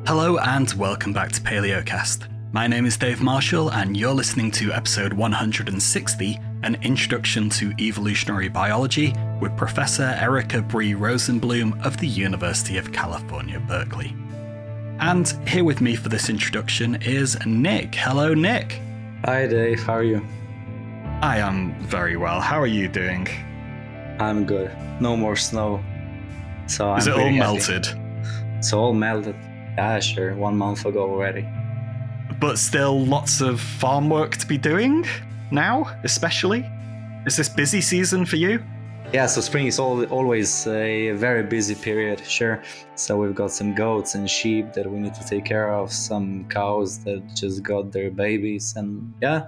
Hello and welcome back to PaleoCast. My name is Dave Marshall and you're listening to episode 160, an introduction to evolutionary biology with Professor Erica Brie Rosenblum of the University of California, Berkeley. And here with me for this introduction is Nick. Hello, Nick. Hi, Dave. How are you? I am very well. How are you doing? I'm good. No more snow. So Is it all melted? It's all melted. Yeah, sure. 1 month ago already. But still lots of farm work to be doing now, especially? Is this busy season for you? Yeah, so spring is always a very busy period, sure. So we've got some goats and sheep that we need to take care of, some cows that just got their babies, and yeah,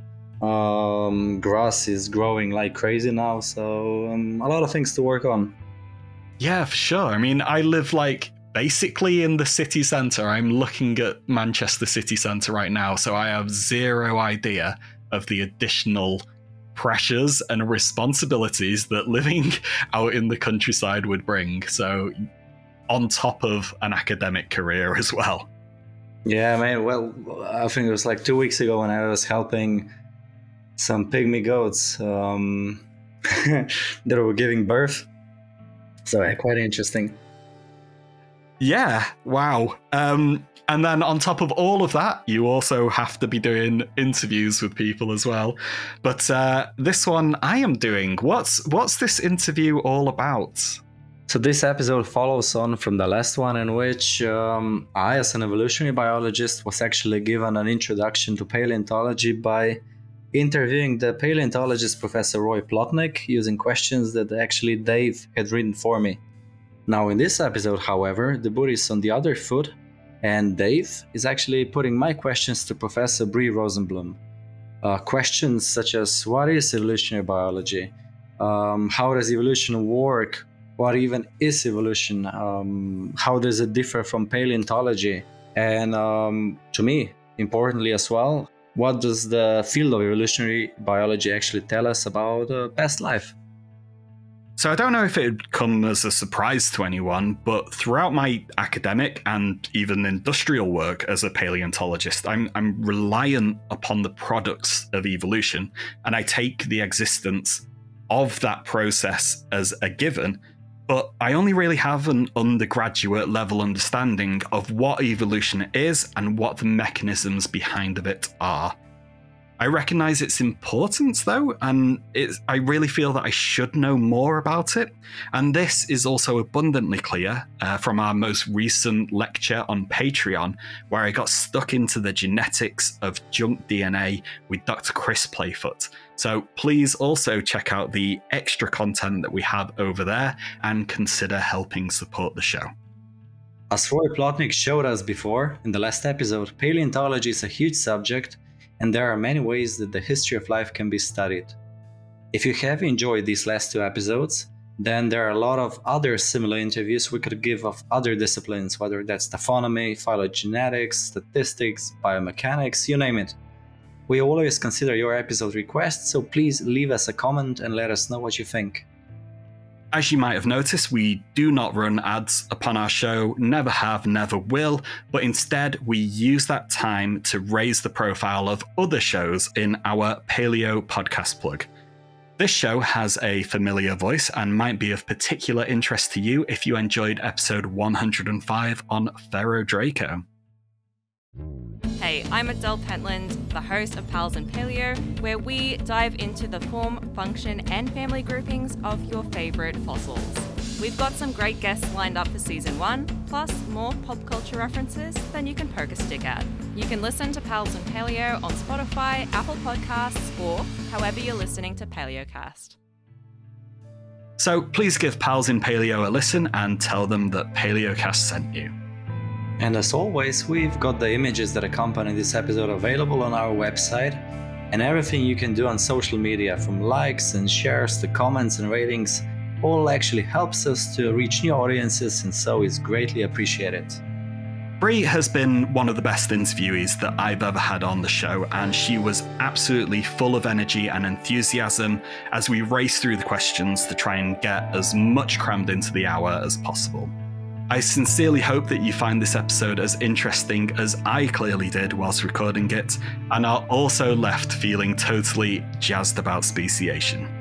grass is growing like crazy now, so a lot of things to work on. Yeah, for sure. I mean, I live basically in the city centre. I'm looking at Manchester city centre right now, so I have zero idea of the additional pressures and responsibilities that living out in the countryside would bring. So on top of an academic career as well. Yeah, man. Well, I think it was like 2 weeks ago when I was helping some pygmy goats that were giving birth. So yeah, quite interesting. Yeah, wow. And then on top of all of that, you also have to be doing interviews with people as well. But this one I am doing. What's this interview all about? So this episode follows on from the last one, in which I, as an evolutionary biologist, was actually given an introduction to paleontology by interviewing the paleontologist Professor Roy Plotnick using questions that actually Dave had written for me. Now in this episode, however, the boot is on the other foot, and Dave is actually putting my questions to Professor Brie Rosenblum. Questions such as, what is evolutionary biology? How does evolution work? What even is evolution? How does it differ from paleontology? And to me, importantly as well, what does the field of evolutionary biology actually tell us about past life? So I don't know if it would come as a surprise to anyone, but throughout my academic and even industrial work as a paleontologist, I'm reliant upon the products of evolution, and I take the existence of that process as a given, but I only really have an undergraduate level understanding of what evolution is and what the mechanisms behind of it are. I recognise its importance, though, and I really feel that I should know more about it. And this is also abundantly clear from our most recent lecture on Patreon, where I got stuck into the genetics of junk DNA with Dr. Chris Playfoot. So please also check out the extra content that we have over there and consider helping support the show. As Roy Plotnick showed us before in the last episode, paleontology is a huge subject, and there are many ways that the history of life can be studied. If you have enjoyed these last 2 episodes, then there are a lot of other similar interviews we could give of other disciplines, whether that's taphonomy, phylogenetics, statistics, biomechanics, you name it. We always consider your episode requests, so please leave us a comment and let us know what you think. As you might have noticed, we do not run ads upon our show, never have, never will, but instead we use that time to raise the profile of other shows in our Paleo podcast plug. This show has a familiar voice and might be of particular interest to you if you enjoyed episode 105 on Ferrodraco. Hey, I'm Adele Pentland, the host of Pals and Paleo, where we dive into the form, function, and family groupings of your favourite fossils. We've got some great guests lined up for season 1, plus more pop culture references than you can poke a stick at. You can listen to Pals and Paleo on Spotify, Apple Podcasts, or however you're listening to PaleoCast. So please give Pals in Paleo a listen and tell them that PaleoCast sent you. And as always, we've got the images that accompany this episode available on our website, and everything you can do on social media, from likes and shares to comments and ratings, all actually helps us to reach new audiences, and so is greatly appreciated. Brie has been one of the best interviewees that I've ever had on the show, and she was absolutely full of energy and enthusiasm as we raced through the questions to try and get as much crammed into the hour as possible. I sincerely hope that you find this episode as interesting as I clearly did whilst recording it, and are also left feeling totally jazzed about speciation.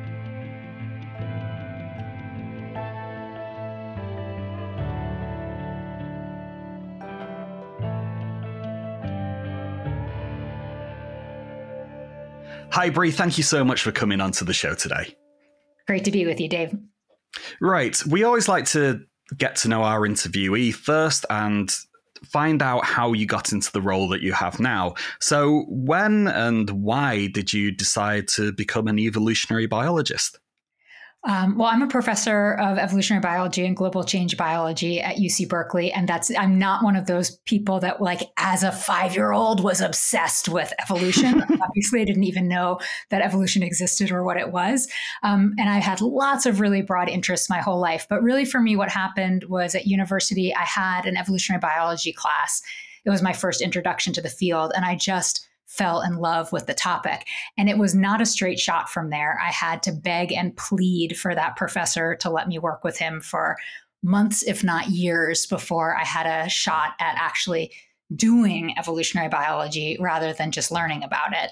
Hi, Bree. Thank you so much for coming onto the show today. Great to be with you, Dave. Right. We always like to get to know our interviewee first and find out how you got into the role that you have now. So when and why did you decide to become an evolutionary biologist? Well, I'm a professor of evolutionary biology and global change biology at UC Berkeley. And I'm not one of those people that, like, as a 5-year-old was obsessed with evolution. Obviously, I didn't even know that evolution existed or what it was. And I had lots of really broad interests my whole life. But really, for me, what happened was at university, I had an evolutionary biology class. It was my first introduction to the field. And I just fell in love with the topic. And it was not a straight shot from there. I had to beg and plead for that professor to let me work with him for months, if not years, before I had a shot at actually doing evolutionary biology rather than just learning about it.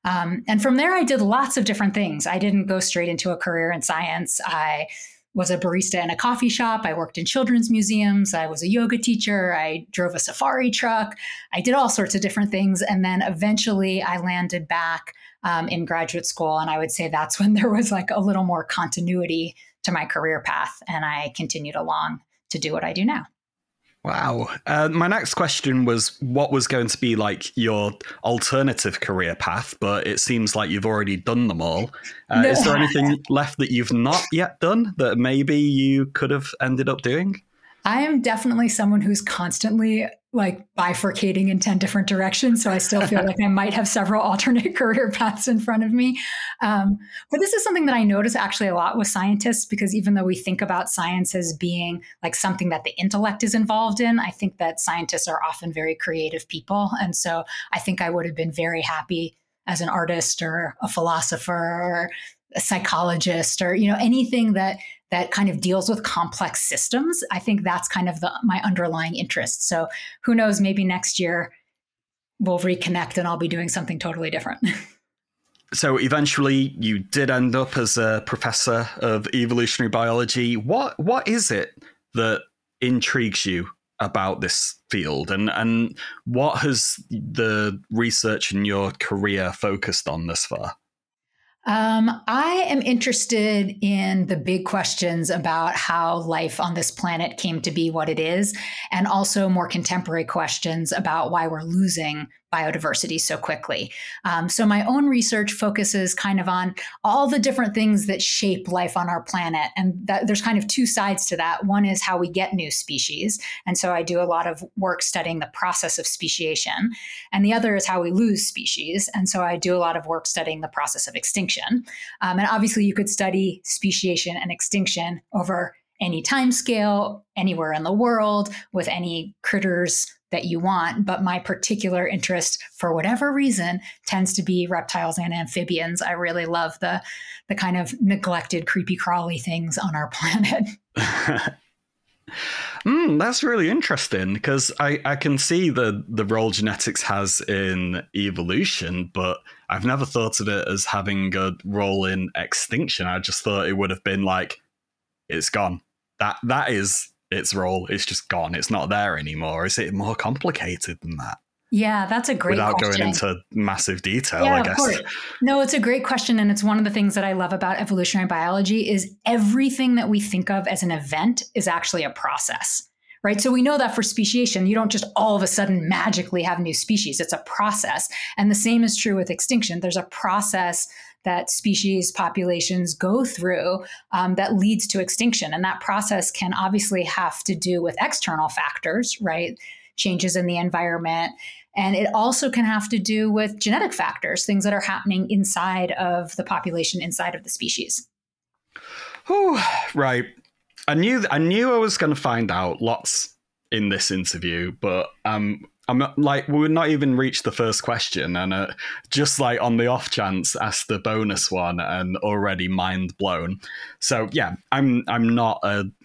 And from there, I did lots of different things. I didn't go straight into a career in science. I was a barista in a coffee shop. I worked in children's museums. I was a yoga teacher. I drove a safari truck. I did all sorts of different things. And then eventually I landed back in graduate school. And I would say that's when there was like a little more continuity to my career path. And I continued along to do what I do now. Wow. My next question was what was going to be like your alternative career path, but it seems like you've already done them all. Is there anything left that you've not yet done that maybe you could have ended up doing? I am definitely someone who's constantly like bifurcating in 10 different directions. So I still feel like I might have several alternate career paths in front of me. But this is something that I notice actually a lot with scientists, because even though we think about science as being like something that the intellect is involved in, I think that scientists are often very creative people. And so I think I would have been very happy as an artist or a philosopher or a psychologist or, anything that kind of deals with complex systems. I think that's kind of my underlying interest. So who knows, maybe next year we'll reconnect and I'll be doing something totally different. So eventually you did end up as a professor of evolutionary biology. What is it that intrigues you about this field, and what has the research in your career focused on thus far? I am interested in the big questions about how life on this planet came to be what it is, and also more contemporary questions about why we're losing biodiversity so quickly. So my own research focuses kind of on all the different things that shape life on our planet. And there's kind of two sides to that. One is how we get new species. And so I do a lot of work studying the process of speciation. And the other is how we lose species. And so I do a lot of work studying the process of extinction. And obviously you could study speciation and extinction over any time scale, anywhere in the world, with any critters that you want. But my particular interest, for whatever reason, tends to be reptiles and amphibians. I really love the kind of neglected, creepy crawly things on our planet. That's really interesting, because I can see the role genetics has in evolution, but I've never thought of it as having a role in extinction. I just thought it would have been like, it's gone. That is its role. It's just gone. It's not there anymore. Is it more complicated than that? Yeah, that's a great Without question. going into massive detail, yeah, I guess. Of course. No, it's a great question. And it's one of the things that I love about evolutionary biology is everything that we think of as an event is actually a process, right? So we know that for speciation, you don't just all of a sudden magically have new species. It's a process. And the same is true with extinction. There's a process that species populations go through that leads to extinction. And that process can obviously have to do with external factors, right? Changes in the environment. And it also can have to do with genetic factors, things that are happening inside of the population, inside of the species. Whew, right. I knew I was going to find out lots in this interview, but I'm like, we would not even reach the first question, and just like on the off chance, asked the bonus one, and already mind blown. So yeah, I'm not a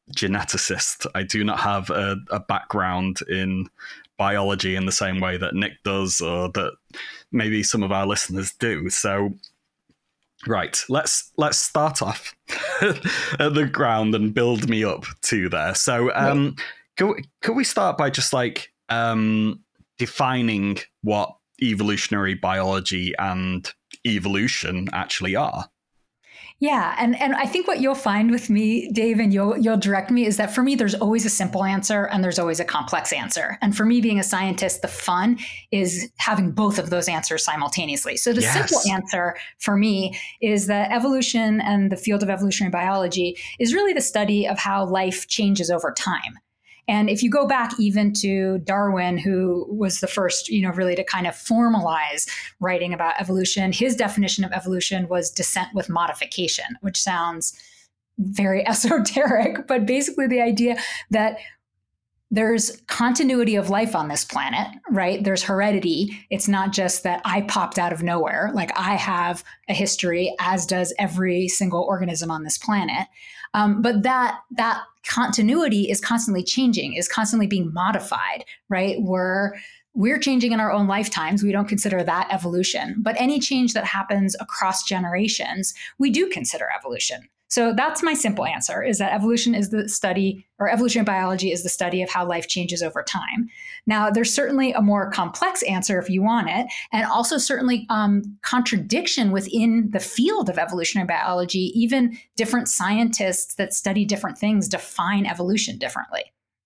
geneticist. I do not have a background in biology in the same way that Nick does, or that maybe some of our listeners do. So, right, let's start off at the ground and build me up to there. So, could we start by just like defining what evolutionary biology and evolution actually are? Yeah, and I think what you'll find with me, Dave, and you'll direct me, is that for me, there's always a simple answer and there's always a complex answer. And for me, being a scientist, the fun is having both of those answers simultaneously. So the simple answer for me is that evolution and the field of evolutionary biology is really the study of how life changes over time. And if you go back even to Darwin, who was the first, really to kind of formalize writing about evolution, his definition of evolution was descent with modification, which sounds very esoteric, but basically the idea that there's continuity of life on this planet, right? There's heredity. It's not just that I popped out of nowhere. Like I have a history, as does every single organism on this planet. But that continuity is constantly changing, is constantly being modified, right? We're changing in our own lifetimes. We don't consider that evolution. But any change that happens across generations, we do consider evolution. So that's my simple answer, is that evolution is the study, or evolutionary biology is the study of how life changes over time. Now, there's certainly a more complex answer if you want it, and also certainly contradiction within the field of evolutionary biology. Even different scientists that study different things define evolution differently.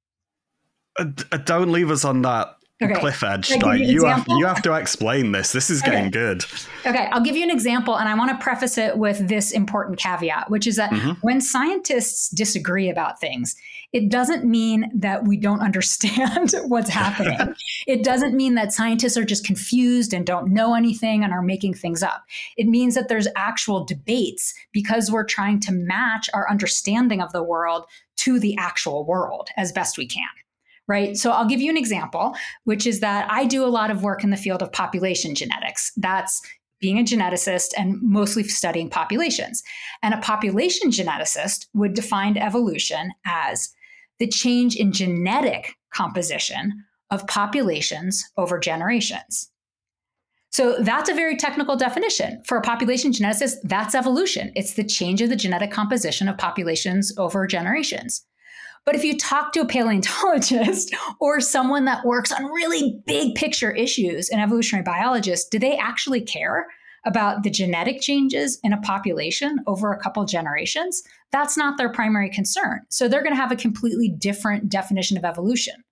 Don't leave us on that cliff edge. Like, you have to explain this. This is getting good. Okay, I'll give you an example, and I want to preface it with this important caveat, which is that when scientists disagree about things, it doesn't mean that we don't understand what's happening. It doesn't mean that scientists are just confused and don't know anything and are making things up. It means that there's actual debates because we're trying to match our understanding of the world to the actual world as best we can. Right. So I'll give you an example, which is that I do a lot of work in the field of population genetics. That's being a geneticist and mostly studying populations. And a population geneticist would define evolution as the change in genetic composition of populations over generations. So that's a very technical definition. For a population geneticist, that's evolution. It's the change of the genetic composition of populations over generations. But if you talk to a paleontologist or someone that works on really big picture issues, an evolutionary biologist, do they actually care about the genetic changes in a population over a couple generations? That's not their primary concern. So they're going to have a completely different definition of evolution.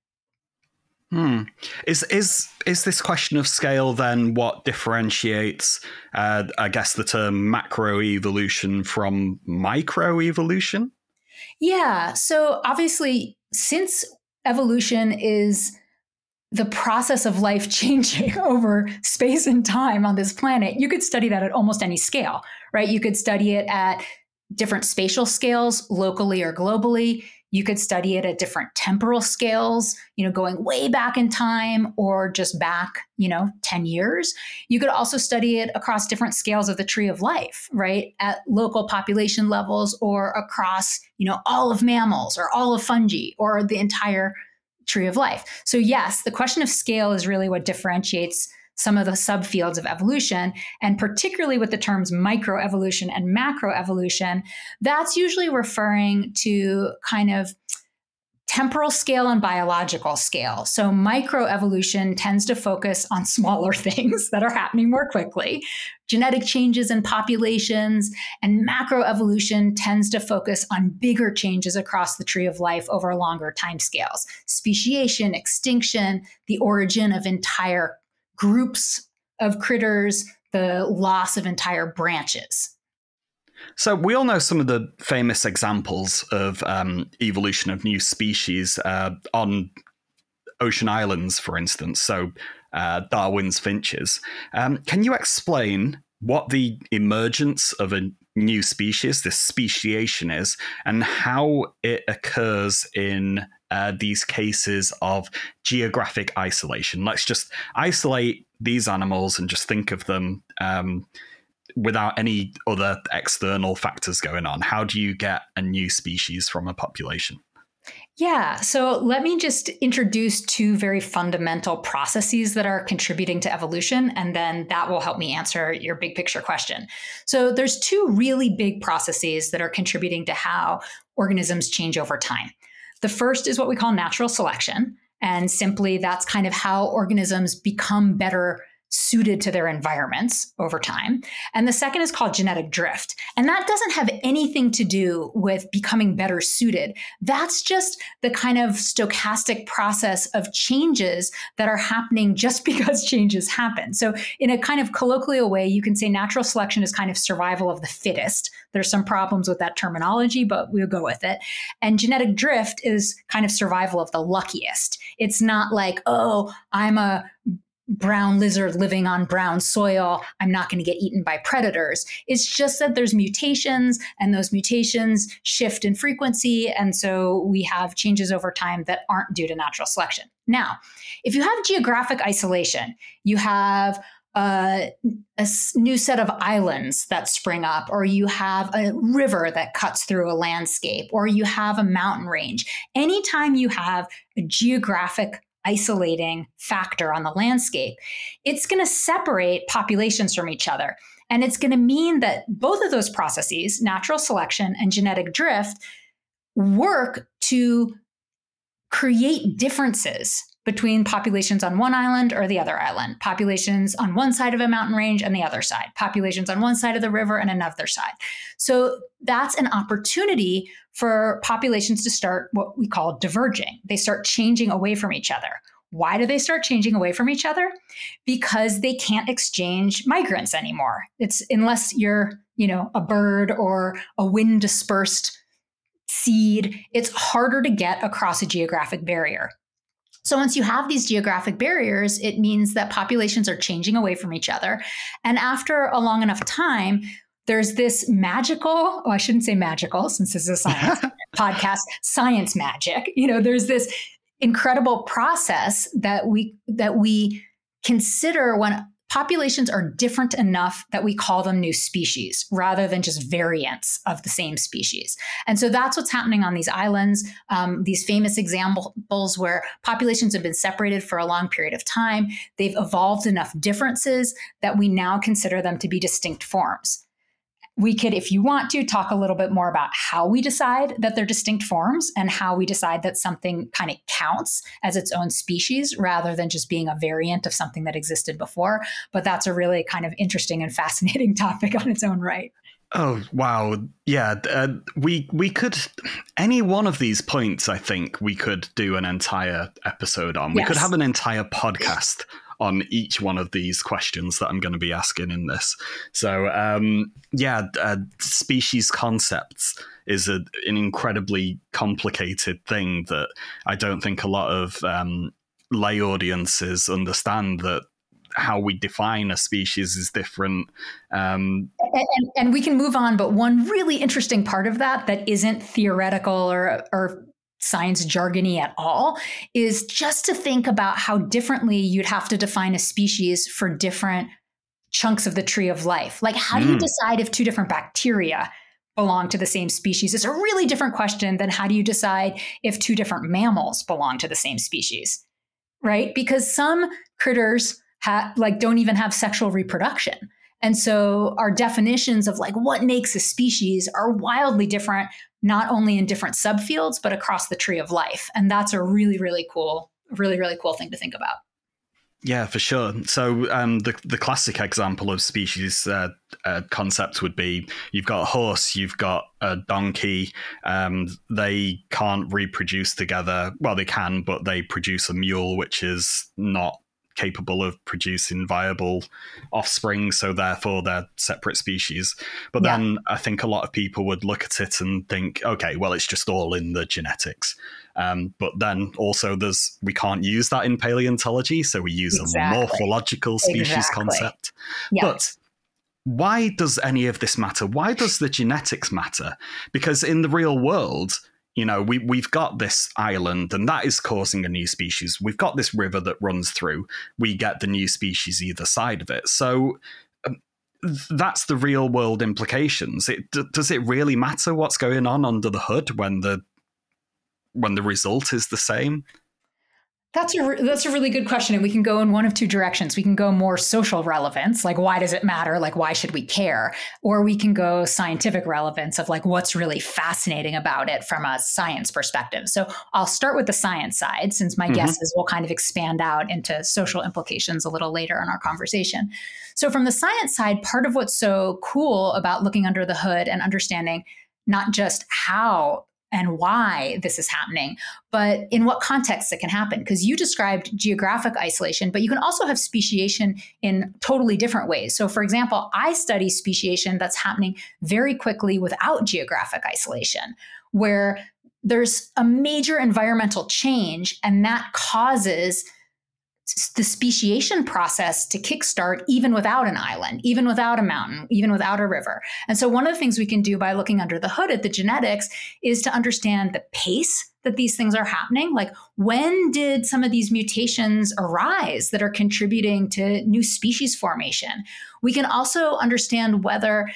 Is this question of scale then what differentiates, I guess, the term macroevolution from microevolution? Yeah. So obviously, since evolution is the process of life changing over space and time on this planet, you could study that at almost any scale, right? You could study it at different spatial scales, locally or globally. You could study it at different temporal scales, going way back in time or just back, 10 years. You could also study it across different scales of the tree of life, right? At local population levels or across, all of mammals or all of fungi or the entire tree of life. So yes, the question of scale is really what differentiates some of the subfields of evolution, and particularly with the terms microevolution and macroevolution, that's usually referring to kind of temporal scale and biological scale. So microevolution tends to focus on smaller things that are happening more quickly, genetic changes in populations, and macroevolution tends to focus on bigger changes across the tree of life over longer timescales, speciation, extinction, the origin of entire groups of critters, the loss of entire branches. So we all know some of the famous examples of evolution of new species on ocean islands, for instance. So Darwin's finches. Can you explain what the emergence of a new species, this speciation, is, and how it occurs in these cases of geographic isolation? Let's just isolate these animals and just think of them without any other external factors going on? How do you get a new species from a population? Yeah, so let me just introduce two very fundamental processes that are contributing to evolution, and then that will help me answer your big picture question. So there's two really big processes that are contributing to how organisms change over time. The first is what we call natural selection, and simply that's kind of how organisms become better suited to their environments over time. And the second is called genetic drift. And that doesn't have anything to do with becoming better suited. That's just the kind of stochastic process of changes that are happening just because changes happen. So in a kind of colloquial way, you can say natural selection is kind of survival of the fittest. There's some problems with that terminology, but we'll go with it. And genetic drift is kind of survival of the luckiest. It's not like, oh, I'm a brown lizard living on brown soil, I'm not going to get eaten by predators. It's just that there's mutations, and those mutations shift in frequency. And so we have changes over time that aren't due to natural selection. Now, if you have geographic isolation, you have a new set of islands that spring up, or you have a river that cuts through a landscape, or you have a mountain range. Anytime you have a geographic isolating factor on the landscape, it's going to separate populations from each other. And it's going to mean that both of those processes, natural selection and genetic drift, work to create differences between populations on one island or the other island, populations on one side of a mountain range and the other side, populations on one side of the river and another side. So that's an opportunity for populations to start what we call diverging. They start changing away from each other. Why do they start changing away from each other? Because they can't exchange migrants anymore. It's unless you're, a bird or a wind dispersed seed, it's harder to get across a geographic barrier. So once you have these geographic barriers, it means that populations are changing away from each other. And after a long enough time, there's this magical, I shouldn't say magical since this is a science podcast, science magic. There's this incredible process that we consider when populations are different enough that we call them new species rather than just variants of the same species. And so that's what's happening on these islands, these famous examples where populations have been separated for a long period of time. They've evolved enough differences that we now consider them to be distinct forms. We could, if you want to, talk a little bit more about how we decide that they're distinct forms and how we decide that something kind of counts as its own species rather than just being a variant of something that existed before. But that's a really kind of interesting and fascinating topic on its own right. Oh, wow. Yeah, we could, any one of these points, I think we could do an entire episode on. We could have an entire podcast on each one of these questions that I'm going to be asking in this. So, species concepts is an incredibly complicated thing that I don't think a lot of lay audiences understand, that how we define a species is different. And we can move on, but one really interesting part of that isn't theoretical or science jargony at all is just to think about how differently you'd have to define a species for different chunks of the tree of life. Like, how do you decide if two different bacteria belong to the same species? It's a really different question than how do you decide if two different mammals belong to the same species, right? Because some critters don't even have sexual reproduction. And so our definitions of what makes a species are wildly different, not only in different subfields, but across the tree of life. And that's a really, really cool thing to think about. Yeah, for sure. So the classic example of species concept would be, you've got a horse, you've got a donkey. They can't reproduce together. Well, they can, but they produce a mule, which is not capable of producing viable offspring, so therefore they're separate species. But then I think a lot of people would look at it and think, okay, well, it's just all in the genetics. But then also we can't use that in paleontology, so we use a morphological species concept. Yeah. But why does any of this matter? Why does the genetics matter? Because in the real world, we've got this island and that is causing a new species. We've got this river that runs through. We get the new species either side of it. So that's the real world implications. Does it really matter what's going on under the hood when the result is the same? That's a really good question. And we can go in one of two directions. We can go more social relevance, like why does it matter? Like why should we care? Or we can go scientific relevance of like what's really fascinating about it from a science perspective. So I'll start with the science side, since my guess is we'll kind of expand out into social implications a little later in our conversation. So from the science side, part of what's so cool about looking under the hood and understanding not just how and why this is happening, but in what context it can happen. Because you described geographic isolation, but you can also have speciation in totally different ways. So for example, I study speciation that's happening very quickly without geographic isolation, where there's a major environmental change and that causes the speciation process to kickstart even without an island, even without a mountain, even without a river. And so one of the things we can do by looking under the hood at the genetics is to understand the pace that these things are happening. Like when did some of these mutations arise that are contributing to new species formation? We can also understand whether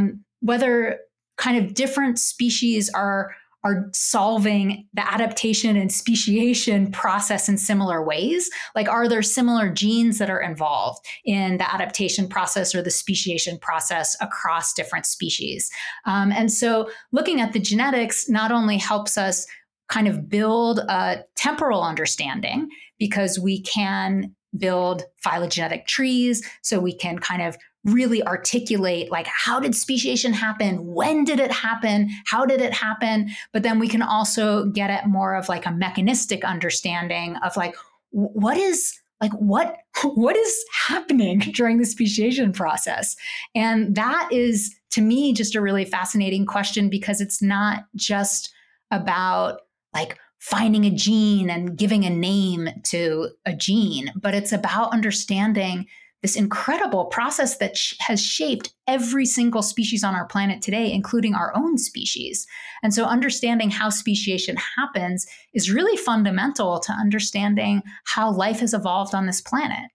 kind of different species are solving the adaptation and speciation process in similar ways? Like, are there similar genes that are involved in the adaptation process or the speciation process across different species? And so looking at the genetics not only helps us kind of build a temporal understanding, because we can build phylogenetic trees, so we can kind of really articulate like how did speciation happen, when did it happen, how did it happen, but then we can also get at more of like a mechanistic understanding of like what is happening during the speciation process. And that is, to me, just a really fascinating question, because it's not just about like finding a gene and giving a name to a gene, but it's about understanding this incredible process that has shaped every single species on our planet today, including our own species. And so understanding how speciation happens is really fundamental to understanding how life has evolved on this planet.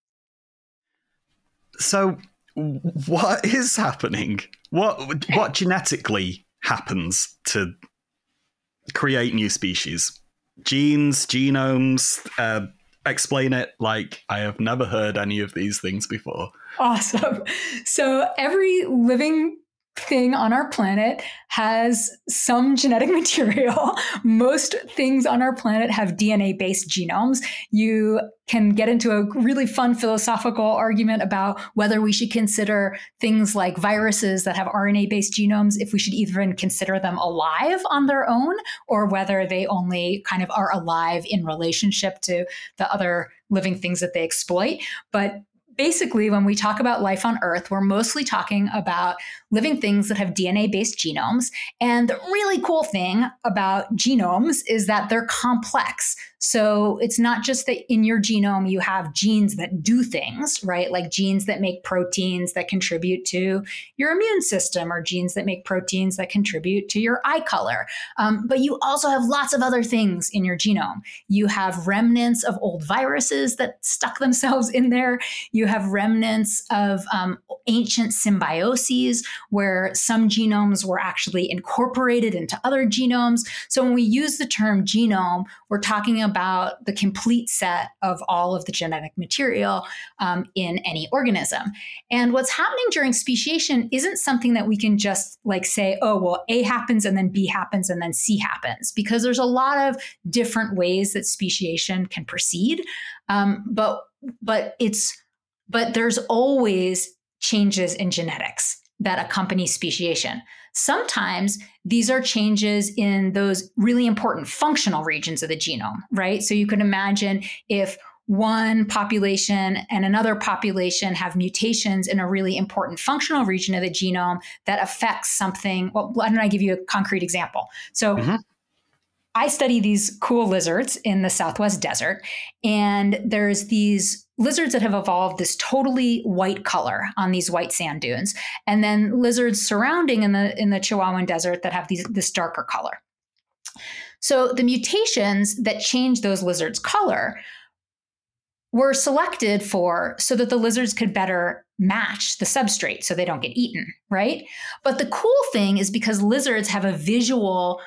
So what is happening? What genetically happens to create new species? Genes, genomes, explain it. Like, I have never heard any of these things before. Awesome. So every living thing on our planet has some genetic material. Most things on our planet have DNA-based genomes. You can get into a really fun philosophical argument about whether we should consider things like viruses that have RNA-based genomes, if we should even consider them alive on their own, or whether they only kind of are alive in relationship to the other living things that they exploit. But basically, when we talk about life on Earth, we're mostly talking about living things that have DNA-based genomes. And the really cool thing about genomes is that they're complex. So it's not just that in your genome you have genes that do things, right? Like genes that make proteins that contribute to your immune system, or genes that make proteins that contribute to your eye color. But you also have lots of other things in your genome. You have remnants of old viruses that stuck themselves in there. You have remnants of ancient symbioses where some genomes were actually incorporated into other genomes. So when we use the term genome, we're talking about the complete set of all of the genetic material in any organism. And what's happening during speciation isn't something that we can just like say, oh, well, A happens and then B happens and then C happens, because there's a lot of different ways that speciation can proceed. But there's always changes in genetics that accompany speciation. Sometimes these are changes in those really important functional regions of the genome, right? So you can imagine if one population and another population have mutations in a really important functional region of the genome that affects something. Well, why don't I give you a concrete example? So I study these cool lizards in the Southwest desert, and there's these lizards that have evolved this totally white color on these white sand dunes, and then lizards surrounding in the Chihuahuan desert that have this darker color. So the mutations that change those lizards' color were selected for so that the lizards could better match the substrate so they don't get eaten, right? But the cool thing is because lizards have a visual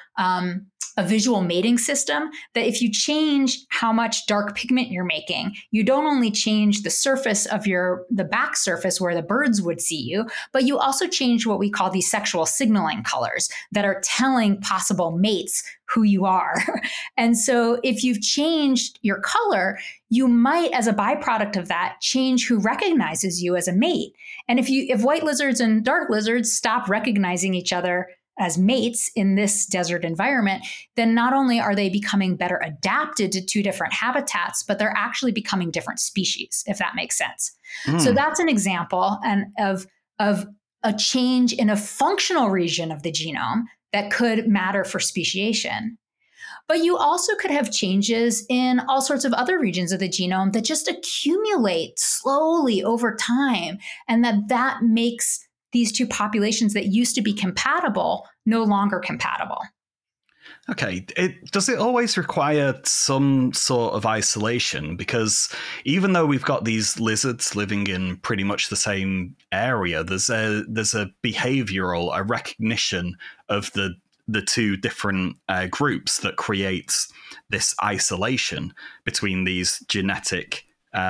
mating system, that if you change how much dark pigment you're making, you don't only change the surface of the back surface where the birds would see you, but you also change what we call these sexual signaling colors that are telling possible mates who you are. And so if you've changed your color, you might, as a byproduct of that, change who recognizes you as a mate. And if white lizards and dark lizards stop recognizing each other as mates in this desert environment, then not only are they becoming better adapted to two different habitats, but they're actually becoming different species, if that makes sense. So that's an example of a change in a functional region of the genome that could matter for speciation. But you also could have changes in all sorts of other regions of the genome that just accumulate slowly over time, and that makes these two populations that used to be compatible no longer compatible. Okay, does it always require some sort of isolation? Because even though we've got these lizards living in pretty much the same area, there's a behavioral, a recognition of the two different groups that creates this isolation between these genetic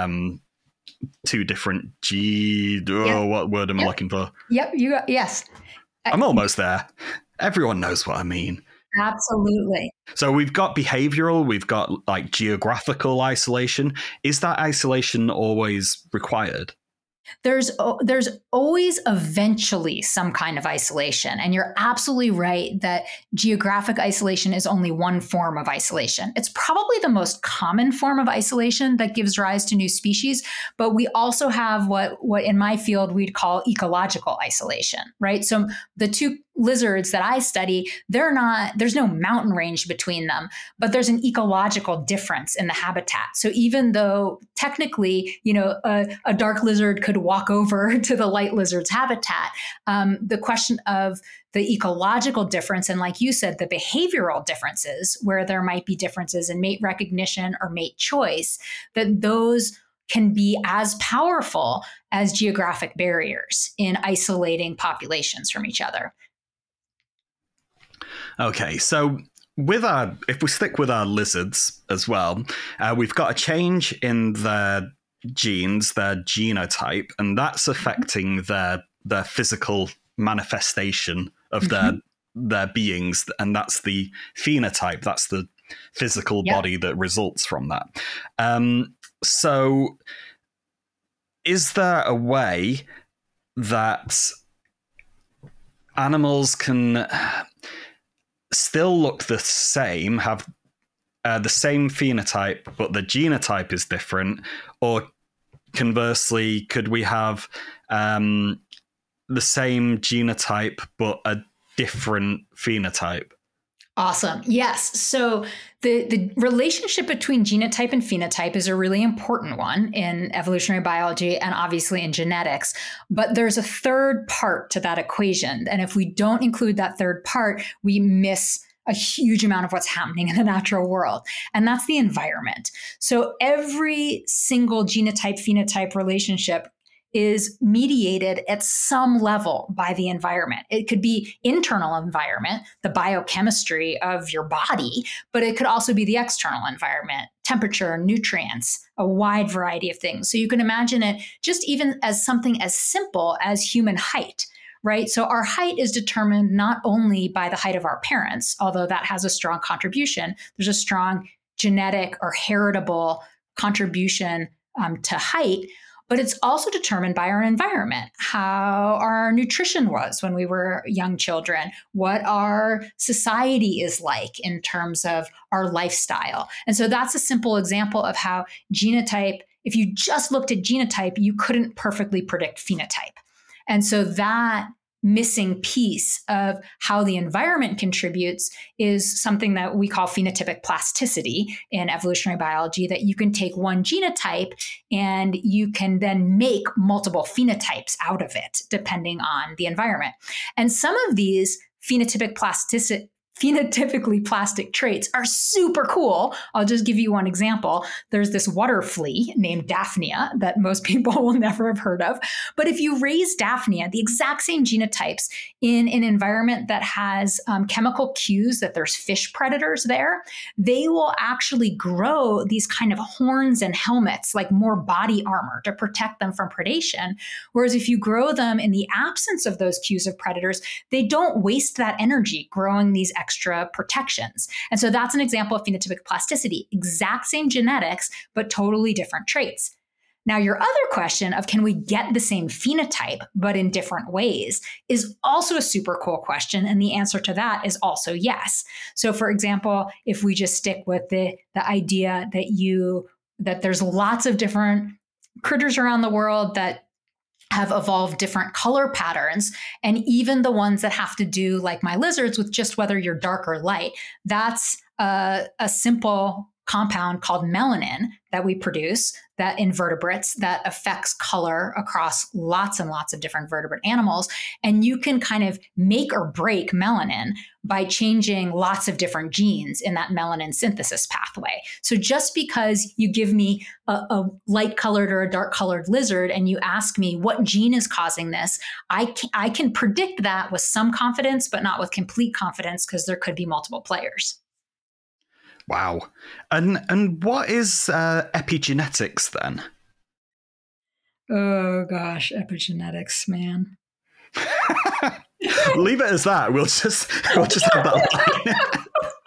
two different what word am I looking for? Yep, yes. I'm almost there. Everyone knows what I mean. Absolutely. So we've got behavioral, we've got like geographical isolation. Is that isolation always required? There's always eventually some kind of isolation. And you're absolutely right that geographic isolation is only one form of isolation. It's probably the most common form of isolation that gives rise to new species. But we also have what in my field we'd call ecological isolation, right? So the two lizards that I study, there's no mountain range between them, but there's an ecological difference in the habitat. So even though technically, a dark lizard could walk over to the light lizard's habitat, the question of the ecological difference, and like you said, the behavioral differences, where there might be differences in mate recognition or mate choice, that those can be as powerful as geographic barriers in isolating populations from each other. Okay, so if we stick with our lizards as well, we've got a change in their genes, their genotype, and that's affecting their physical manifestation of their beings, and that's the phenotype, that's the physical body that results from that. So is there a way that animals can still look the same, have the same phenotype, but the genotype is different? Or conversely, could we have the same genotype, but a different phenotype? Awesome. Yes. So the relationship between genotype and phenotype is a really important one in evolutionary biology and obviously in genetics. But there's a third part to that equation. And if we don't include that third part, we miss a huge amount of what's happening in the natural world. And that's the environment. So every single genotype-phenotype relationship is mediated at some level by the environment. It could be internal environment, the biochemistry of your body, but it could also be the external environment, temperature, nutrients, a wide variety of things. So you can imagine it just even as something as simple as human height, right? So our height is determined not only by the height of our parents, although that has a strong contribution. There's a strong genetic or heritable contribution to height, but it's also determined by our environment, how our nutrition was when we were young children, what our society is like in terms of our lifestyle. And so that's a simple example of how genotype, if you just looked at genotype, you couldn't perfectly predict phenotype. And so that missing piece of how the environment contributes is something that we call phenotypic plasticity in evolutionary biology, that you can take one genotype and you can then make multiple phenotypes out of it, depending on the environment. And some of these phenotypic phenotypically plastic traits are super cool. I'll just give you one example. There's this water flea named Daphnia that most people will never have heard of. But if you raise Daphnia, the exact same genotypes, in an environment that has chemical cues that there's fish predators there, they will actually grow these kind of horns and helmets, like more body armor to protect them from predation. Whereas if you grow them in the absence of those cues of predators, they don't waste that energy growing these extra protections. And so that's an example of phenotypic plasticity. Exact same genetics, but totally different traits. Now, your other question of can we get the same phenotype, but in different ways, is also a super cool question. And the answer to that is also yes. So for example, if we just stick with the idea that there's lots of different critters around the world that have evolved different color patterns, and even the ones that have to do, like my lizards, with just whether you're dark or light, that's a simple compound called melanin that we produce that in vertebrates that affects color across lots and lots of different vertebrate animals. And you can kind of make or break melanin by changing lots of different genes in that melanin synthesis pathway. So just because you give me a light colored or a dark colored lizard and you ask me what gene is causing this, I can predict that with some confidence, but not with complete confidence because there could be multiple players. Wow. And what is epigenetics then? Oh gosh, epigenetics, man. Leave it as that. We'll just have that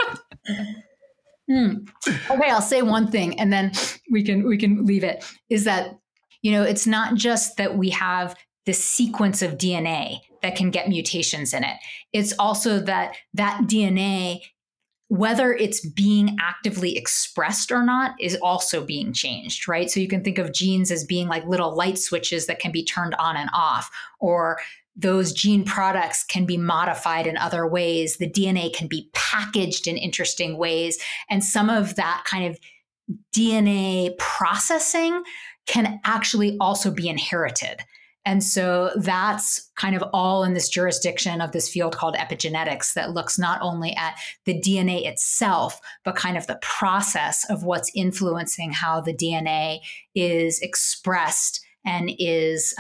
line. Okay, I'll say one thing and then we can leave it. Is that, it's not just that we have the sequence of DNA that can get mutations in it. It's also that DNA, whether it's being actively expressed or not, is also being changed, right? So you can think of genes as being like little light switches that can be turned on and off, or those gene products can be modified in other ways. The DNA can be packaged in interesting ways. And some of that kind of DNA processing can actually also be inherited. And so that's kind of all in this jurisdiction of this field called epigenetics that looks not only at the DNA itself, but kind of the process of what's influencing how the DNA is expressed and is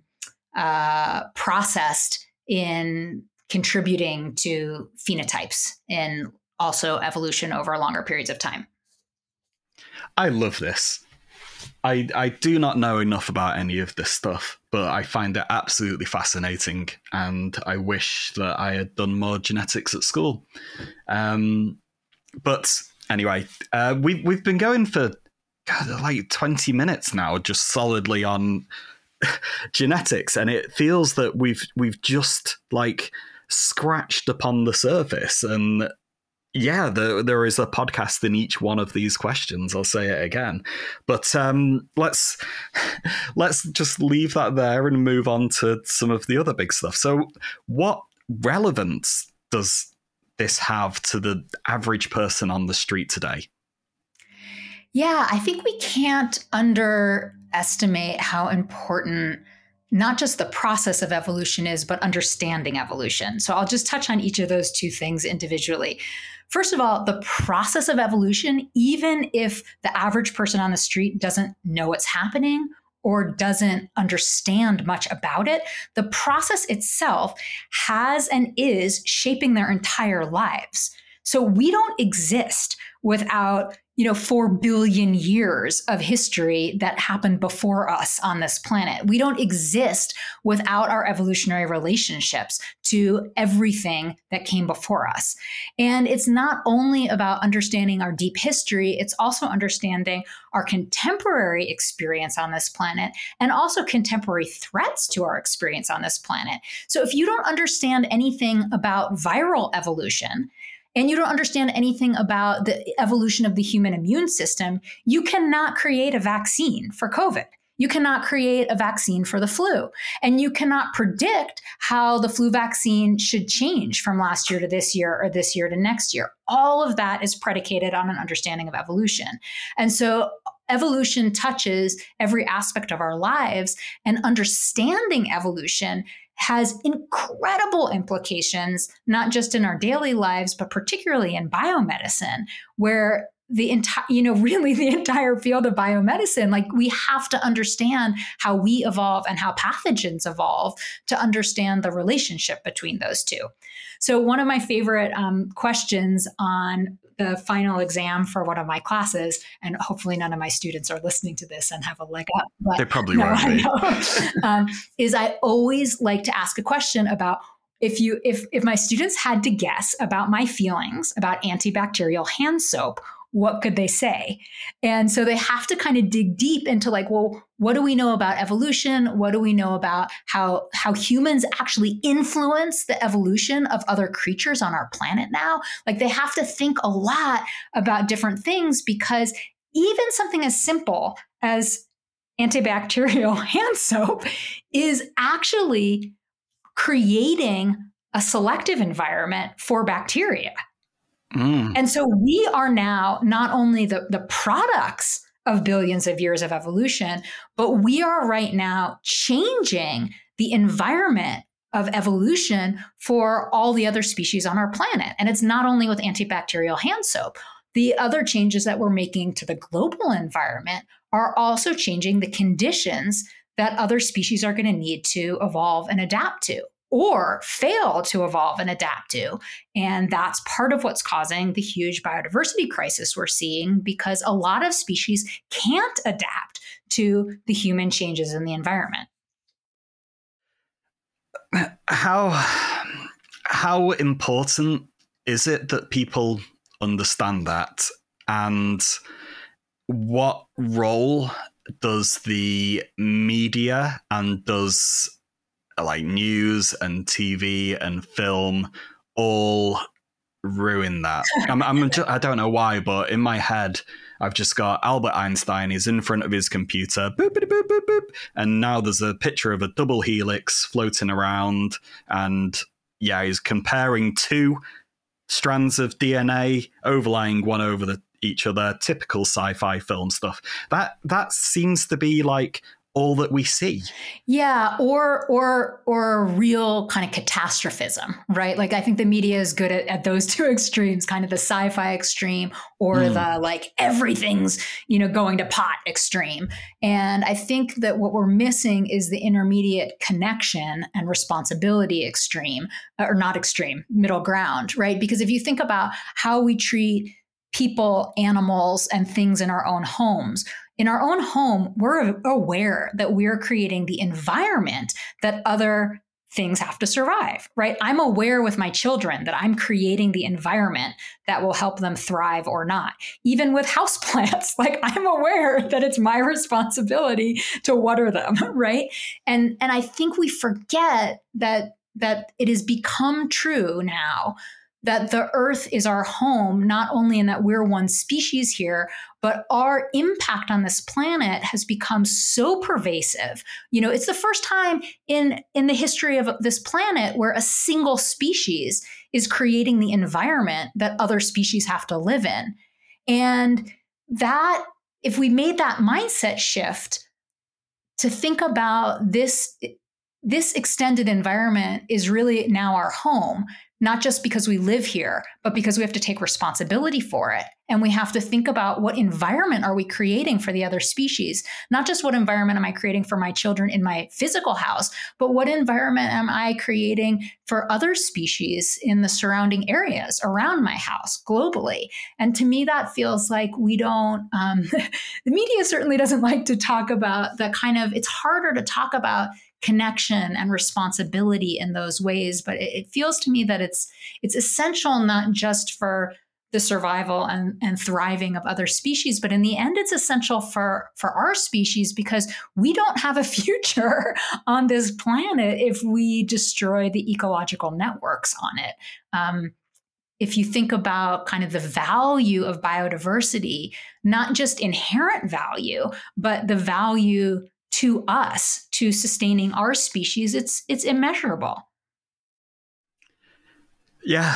processed in contributing to phenotypes and also evolution over longer periods of time. I love this. I do not know enough about any of this stuff, but I find it absolutely fascinating, and I wish that I had done more genetics at school. But anyway, we've been going for like 20 minutes now, just solidly on genetics, and it feels that we've just like scratched upon the surface. And yeah, there is a podcast in each one of these questions. I'll say it again, but let's just leave that there and move on to some of the other big stuff. So, what relevance does this have to the average person on the street today? Yeah, I think we can't underestimate how important not just the process of evolution is, but understanding evolution. So I'll just touch on each of those two things individually. First of all, the process of evolution, even if the average person on the street doesn't know what's happening or doesn't understand much about it, the process itself has and is shaping their entire lives. So we don't exist without 4 billion years of history that happened before us on this planet. We don't exist without our evolutionary relationships to everything that came before us. And it's not only about understanding our deep history, it's also understanding our contemporary experience on this planet and also contemporary threats to our experience on this planet. So if you don't understand anything about viral evolution, and you don't understand anything about the evolution of the human immune system, you cannot create a vaccine for COVID. You cannot create a vaccine for the flu. And you cannot predict how the flu vaccine should change from last year to this year or this year to next year. All of that is predicated on an understanding of evolution. And so evolution touches every aspect of our lives, and understanding evolution has incredible implications, not just in our daily lives, but particularly in biomedicine, where the entire, really the entire field of biomedicine, like we have to understand how we evolve and how pathogens evolve to understand the relationship between those two. So one of my favorite questions on the final exam for one of my classes, and hopefully none of my students are listening to this and have a leg up, but they probably won't be. Is I always like to ask a question about if my students had to guess about my feelings about antibacterial hand soap, what could they say? And so they have to kind of dig deep into like, well, what do we know about evolution? What do we know about how humans actually influence the evolution of other creatures on our planet now? Like they have to think a lot about different things, because even something as simple as antibacterial hand soap is actually creating a selective environment for bacteria. And so we are now not only the products of billions of years of evolution, but we are right now changing the environment of evolution for all the other species on our planet. And it's not only with antibacterial hand soap. The other changes that we're making to the global environment are also changing the conditions that other species are going to need to evolve and adapt to, or fail to evolve and adapt to. And that's part of what's causing the huge biodiversity crisis we're seeing, because a lot of species can't adapt to the human changes in the environment. How important is it that people understand that? And what role does the media and does like news and TV and film all ruin that? I don't know why, but in my head, I've just got Albert Einstein. He's in front of his computer, boop, boop, boop, boop, boop, and now there's a picture of a double helix floating around, and yeah, he's comparing two strands of DNA overlying one over each other. Typical sci-fi film stuff. That seems to be like all that we see. Yeah, or real kind of catastrophism, right? Like I think the media is good at those two extremes, kind of the sci-fi extreme or the like everything's, going to pot extreme. And I think that what we're missing is the intermediate connection and responsibility extreme, or not extreme, middle ground, right? Because if you think about how we treat people, animals, and things in our own homes, in our own home, we're aware that we're creating the environment that other things have to survive, right? I'm aware with my children that I'm creating the environment that will help them thrive or not. Even with houseplants, like I'm aware that it's my responsibility to water them, right? And I think we forget that it has become true now that the earth is our home, not only in that we're one species here, but our impact on this planet has become so pervasive. It's the first time in the history of this planet where a single species is creating the environment that other species have to live in. And that, if we made that mindset shift to think about this extended environment is really now our home, not just because we live here, but because we have to take responsibility for it. And we have to think about what environment are we creating for the other species? Not just what environment am I creating for my children in my physical house, but what environment am I creating for other species in the surrounding areas around my house globally? And to me, that feels like we don't, the media certainly doesn't like to talk about that kind of, it's harder to talk about connection and responsibility in those ways. But it feels to me that it's essential not just for the survival and thriving of other species, but in the end, it's essential for our species, because we don't have a future on this planet if we destroy the ecological networks on it. If you think about kind of the value of biodiversity, not just inherent value, but the value to us, to sustaining our species, it's immeasurable. Yeah.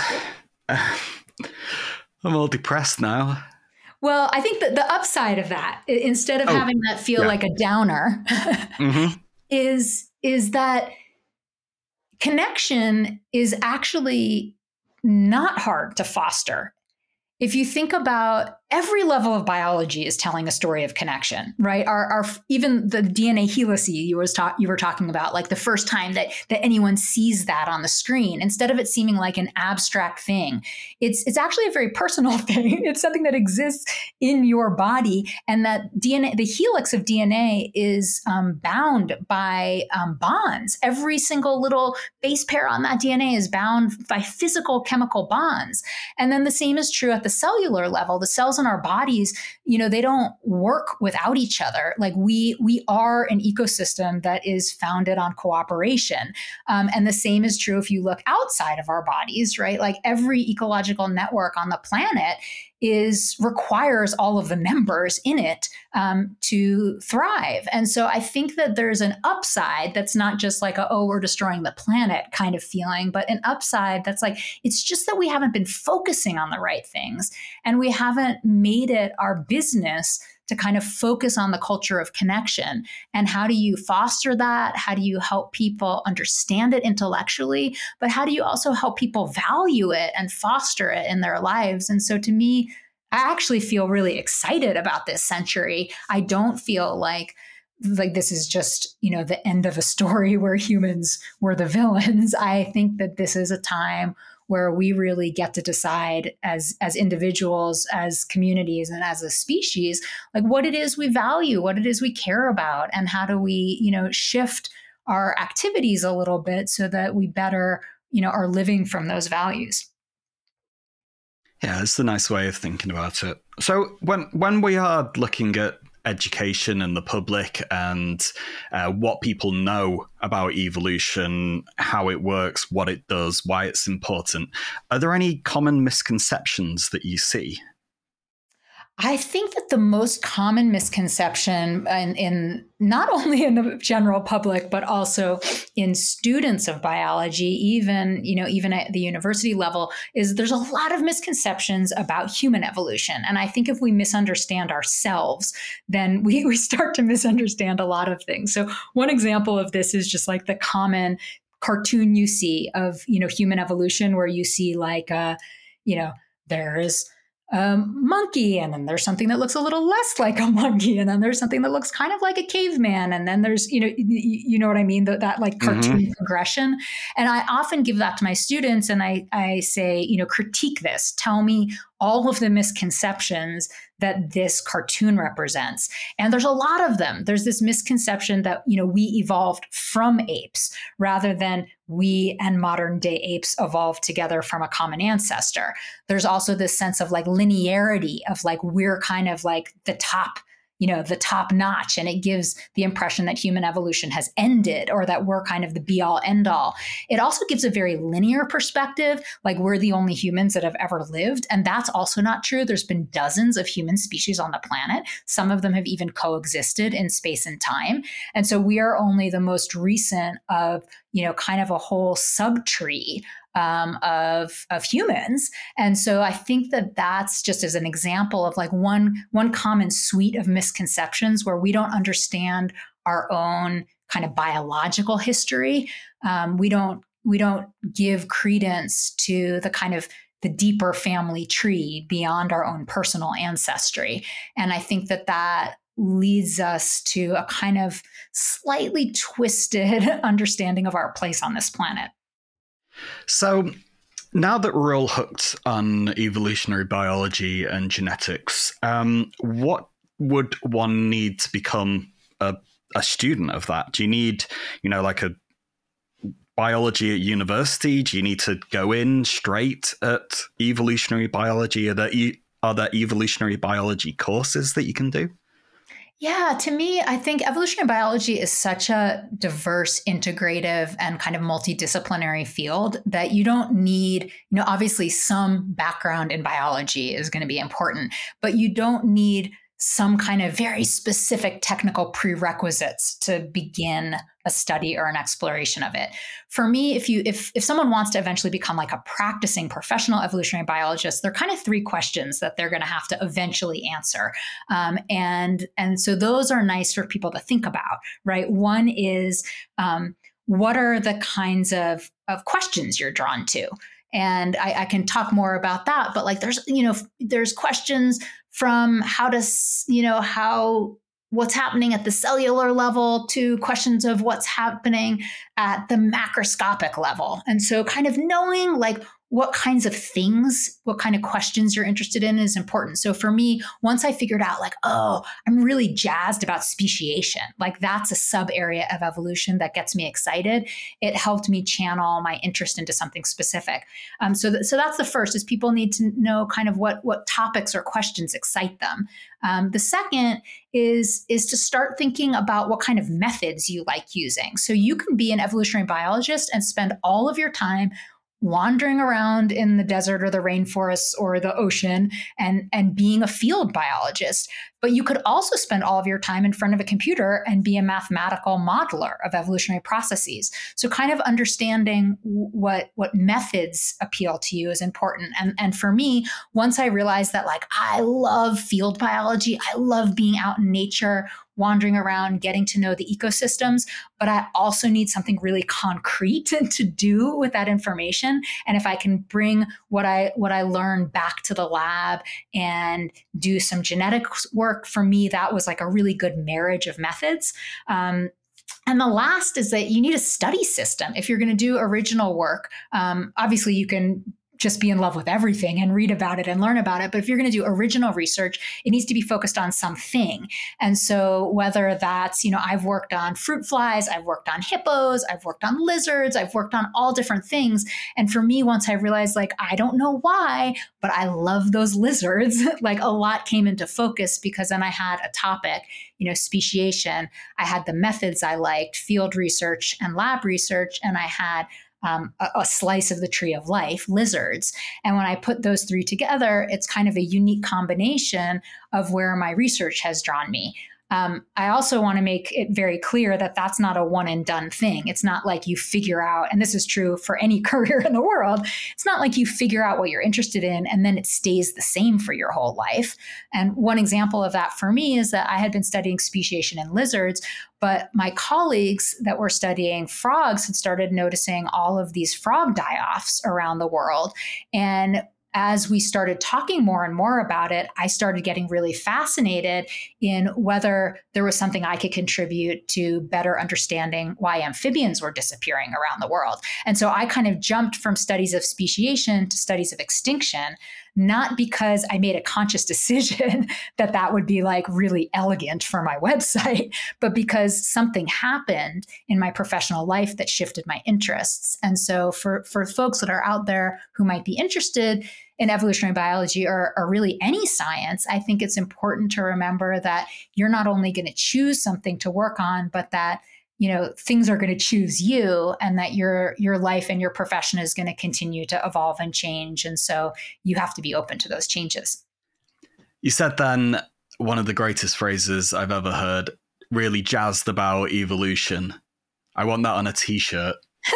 I'm all depressed now. Well, I think that the upside of that, instead of having that feel like a downer, is that connection is actually not hard to foster. If you think about every level of biology is telling a story of connection, right? Our even the DNA helice you were talking about, like the first time that anyone sees that on the screen, instead of it seeming like an abstract thing, it's actually a very personal thing. It's something that exists in your body, and that DNA, the helix of DNA, is bound by bonds. Every single little base pair on that DNA is bound by physical chemical bonds, and then the same is true at the cellular level. The cells in our bodies, they don't work without each other. Like we are an ecosystem that is founded on cooperation. And the same is true if you look outside of our bodies, right? Like every ecological network on the planet requires all of the members in it to thrive. And so I think that there's an upside that's not just like we're destroying the planet kind of feeling, but an upside that's like, it's just that we haven't been focusing on the right things, and we haven't made it our business to kind of focus on the culture of connection. And how do you foster that? How do you help people understand it intellectually? But how do you also help people value it and foster it in their lives? And so to me, I actually feel really excited about this century. I don't feel like this is just, the end of a story where humans were the villains. I think that this is a time where we really get to decide as individuals, as communities, and as a species, like what it is we value, what it is we care about, and how do we, shift our activities a little bit so that we better, are living from those values. Yeah, it's a nice way of thinking about it. So when we are looking at education and the public and what people know about evolution, how it works, what it does, why it's important, are there any common misconceptions that you see? I think that the most common misconception in not only in the general public, but also in students of biology, even at the university level, is there's a lot of misconceptions about human evolution. And I think if we misunderstand ourselves, then we start to misunderstand a lot of things. So one example of this is just like the common cartoon you see of, human evolution, where you see like, there's monkey, and then there's something that looks a little less like a monkey, and then there's something that looks kind of like a caveman, and then there's you know what I mean, that like cartoon progression. And I often give that to my students, and I say, critique this, tell me all of the misconceptions that this cartoon represents. And there's a lot of them. There's this misconception that, we evolved from apes rather than we and modern day apes evolved together from a common ancestor. There's also this sense of like linearity of like, we're kind of like the top notch. And it gives the impression that human evolution has ended, or that we're kind of the be all end all. It also gives a very linear perspective, like we're the only humans that have ever lived. And that's also not true. There's been dozens of human species on the planet. Some of them have even coexisted in space and time. And so we are only the most recent of, kind of a whole subtree of humans. And so I think that that's just as an example of like one common suite of misconceptions where we don't understand our own kind of biological history. We don't give credence to the kind of the deeper family tree beyond our own personal ancestry. And I think that leads us to a kind of slightly twisted understanding of our place on this planet. So now that we're all hooked on evolutionary biology and genetics, what would one need to become a student of that? Do you need, like a biology at university? Do you need to go in straight at evolutionary biology? Are there evolutionary biology courses that you can do? Yeah, to me, I think evolutionary biology is such a diverse, integrative, and kind of multidisciplinary field that you don't need, obviously some background in biology is going to be important, but you don't need some kind of very specific technical prerequisites to begin a study or an exploration of it. For me, if someone wants to eventually become like a practicing professional evolutionary biologist, there are kind of three questions that they're going to have to eventually answer. And so those are nice for people to think about, right? One is, what are the kinds of questions you're drawn to? And I can talk more about that, but like there's questions from what's happening at the cellular level to questions of what's happening at the macroscopic level. And so kind of knowing like what kinds of things, what kind of questions you're interested in is important. So for me, once I figured out like, oh, I'm really jazzed about speciation, like that's a sub area of evolution that gets me excited. It helped me channel my interest into something specific. So that's the first, is people need to know kind of what topics or questions excite them. The second is to start thinking about what kind of methods you like using. So you can be an evolutionary biologist and spend all of your time wandering around in the desert or the rainforest or the ocean and being a field biologist. But you could also spend all of your time in front of a computer and be a mathematical modeler of evolutionary processes. So kind of understanding what methods appeal to you is important. And for me, once I realized that like I love field biology, I love being out in nature, wandering around, getting to know the ecosystems, but I also need something really concrete to do with that information. And if I can bring what I learned back to the lab and do some genetics work, for me, that was like a really good marriage of methods. And the last is that you need a study system. If you're going to do original work, obviously you can just be in love with everything and read about it and learn about it. But if you're going to do original research, it needs to be focused on something. And so whether that's, I've worked on fruit flies, I've worked on hippos, I've worked on lizards, I've worked on all different things. And for me, once I realized like, I don't know why, but I love those lizards, like a lot came into focus because then I had a topic, speciation. I had the methods I liked, field research and lab research, and I had a slice of the tree of life, lizards. And when I put those three together, it's kind of a unique combination of where my research has drawn me. I also want to make it very clear that that's not a one and done thing. It's not like you figure out, and this is true for any career in the world, it's not like you figure out what you're interested in and then it stays the same for your whole life. And one example of that for me is that I had been studying speciation in lizards, but my colleagues that were studying frogs had started noticing all of these frog die-offs around the world. And as we started talking more and more about it, I started getting really fascinated in whether there was something I could contribute to better understanding why amphibians were disappearing around the world. And so I kind of jumped from studies of speciation to studies of extinction, not because I made a conscious decision that would be like really elegant for my website, but because something happened in my professional life that shifted my interests. And so for folks that are out there who might be interested in evolutionary biology or really any science, I think it's important to remember that you're not only going to choose something to work on, but that things are going to choose you, and that your life and your profession is going to continue to evolve and change. And so you have to be open to those changes. You said then one of the greatest phrases I've ever heard, really jazzed about evolution. I want that on a t-shirt.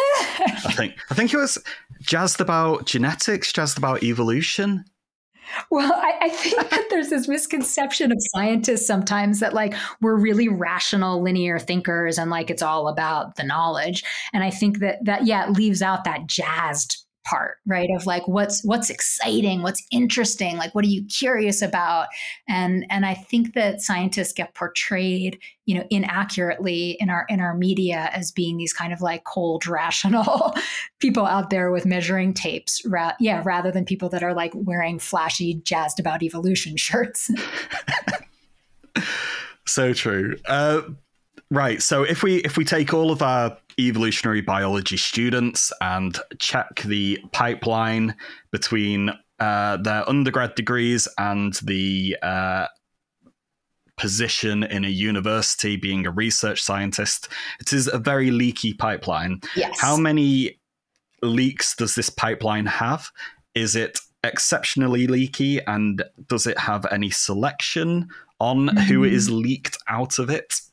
I think it was jazzed about genetics, jazzed about evolution. Well, I think that there's this misconception of scientists sometimes that like we're really rational, linear thinkers and like it's all about the knowledge. And I think that it leaves out that jazzed part, right? Of like what's exciting, what's interesting, like what are you curious about? And I think that scientists get portrayed, inaccurately in our media as being these kind of like cold, rational people out there with measuring tapes, rather than people that are like wearing flashy, jazzed about evolution shirts. So true. Right. So if we take all of our evolutionary biology students and check the pipeline between their undergrad degrees and the position in a university being a research scientist, it is a very leaky pipeline. Yes. How many leaks does this pipeline have? Is it exceptionally leaky, and does it have any selection on who is leaked out of it?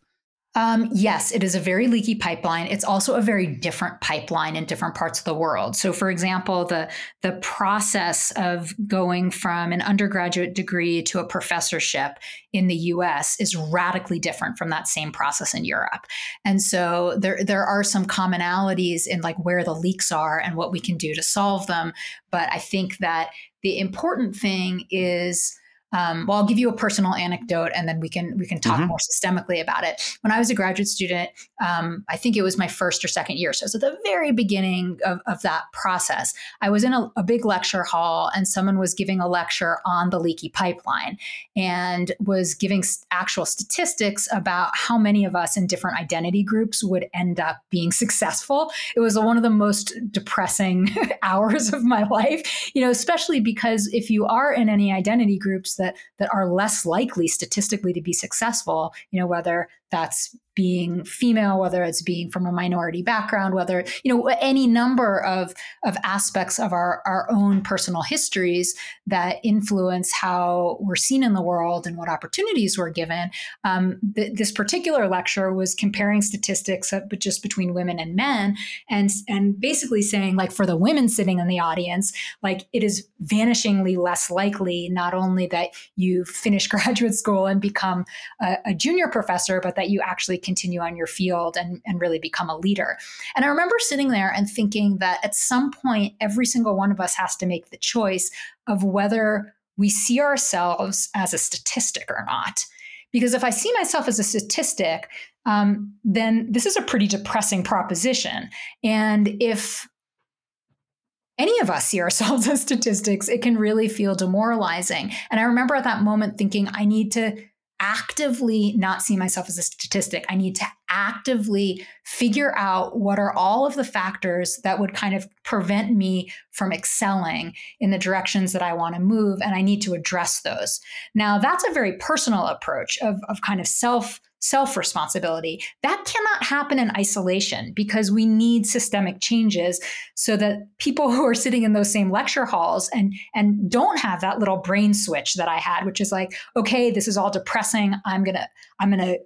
Yes, it is a very leaky pipeline. It's also a very different pipeline in different parts of the world. So, for example, the process of going from an undergraduate degree to a professorship in the US is radically different from that same process in Europe. And so there are some commonalities in like where the leaks are and what we can do to solve them. But I think that the important thing is well, I'll give you a personal anecdote, and then we can talk more systemically about it. When I was a graduate student, I think it was my first or second year, so it was at the very beginning of that process. I was in a big lecture hall, and someone was giving a lecture on the leaky pipeline, and was giving actual statistics about how many of us in different identity groups would end up being successful. It was one of the most depressing hours of my life, especially because if you are in any identity groups that are less likely statistically to be successful, whether that's being female, whether it's being from a minority background, whether, any number of aspects of our own personal histories that influence how we're seen in the world and what opportunities we're given. This particular lecture was comparing statistics but just between women and men, and basically saying, like, for the women sitting in the audience, like, it is vanishingly less likely not only that you finish graduate school and become a junior professor, but that you actually continue on your field and really become a leader. And I remember sitting there and thinking that at some point, every single one of us has to make the choice of whether we see ourselves as a statistic or not. Because if I see myself as a statistic, then this is a pretty depressing proposition. And if any of us see ourselves as statistics, it can really feel demoralizing. And I remember at that moment thinking, I need to actively not see myself as a statistic. I need to actively figure out what are all of the factors that would kind of prevent me from excelling in the directions that I want to move. And I need to address those. Now, that's a very personal approach of kind of self-responsibility. That cannot happen in isolation because we need systemic changes so that people who are sitting in those same lecture halls and don't have that little brain switch that I had, which is like, okay, this is all depressing. I'm gonna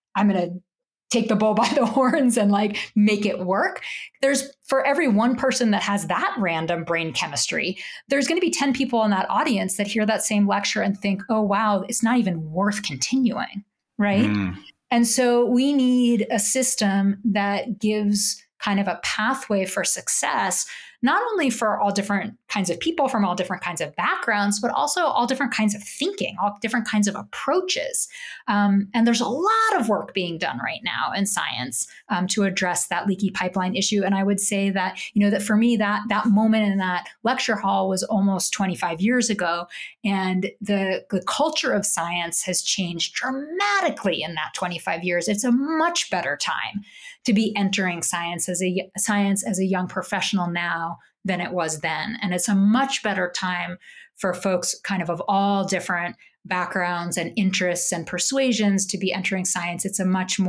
take the bull by the horns and like make it work. There's, for every one person that has that random brain chemistry, there's going to be 10 people in that audience that hear that same lecture and think, oh, wow, it's not even worth continuing. Right. And so we need a system that gives kind of a pathway for success, not only for all different kinds of people from all different kinds of backgrounds, but also all different kinds of thinking, all different kinds of approaches. And there's a lot of work being done right now in science to address that leaky pipeline issue. And I would say that, that for me, that moment in that lecture hall was almost 25 years ago. And the culture of science has changed dramatically in that 25 years. It's a much better time to be entering science as a young professional now than it was then. And it's a much better time for folks kind of all different backgrounds and interests and persuasions to be entering science. It's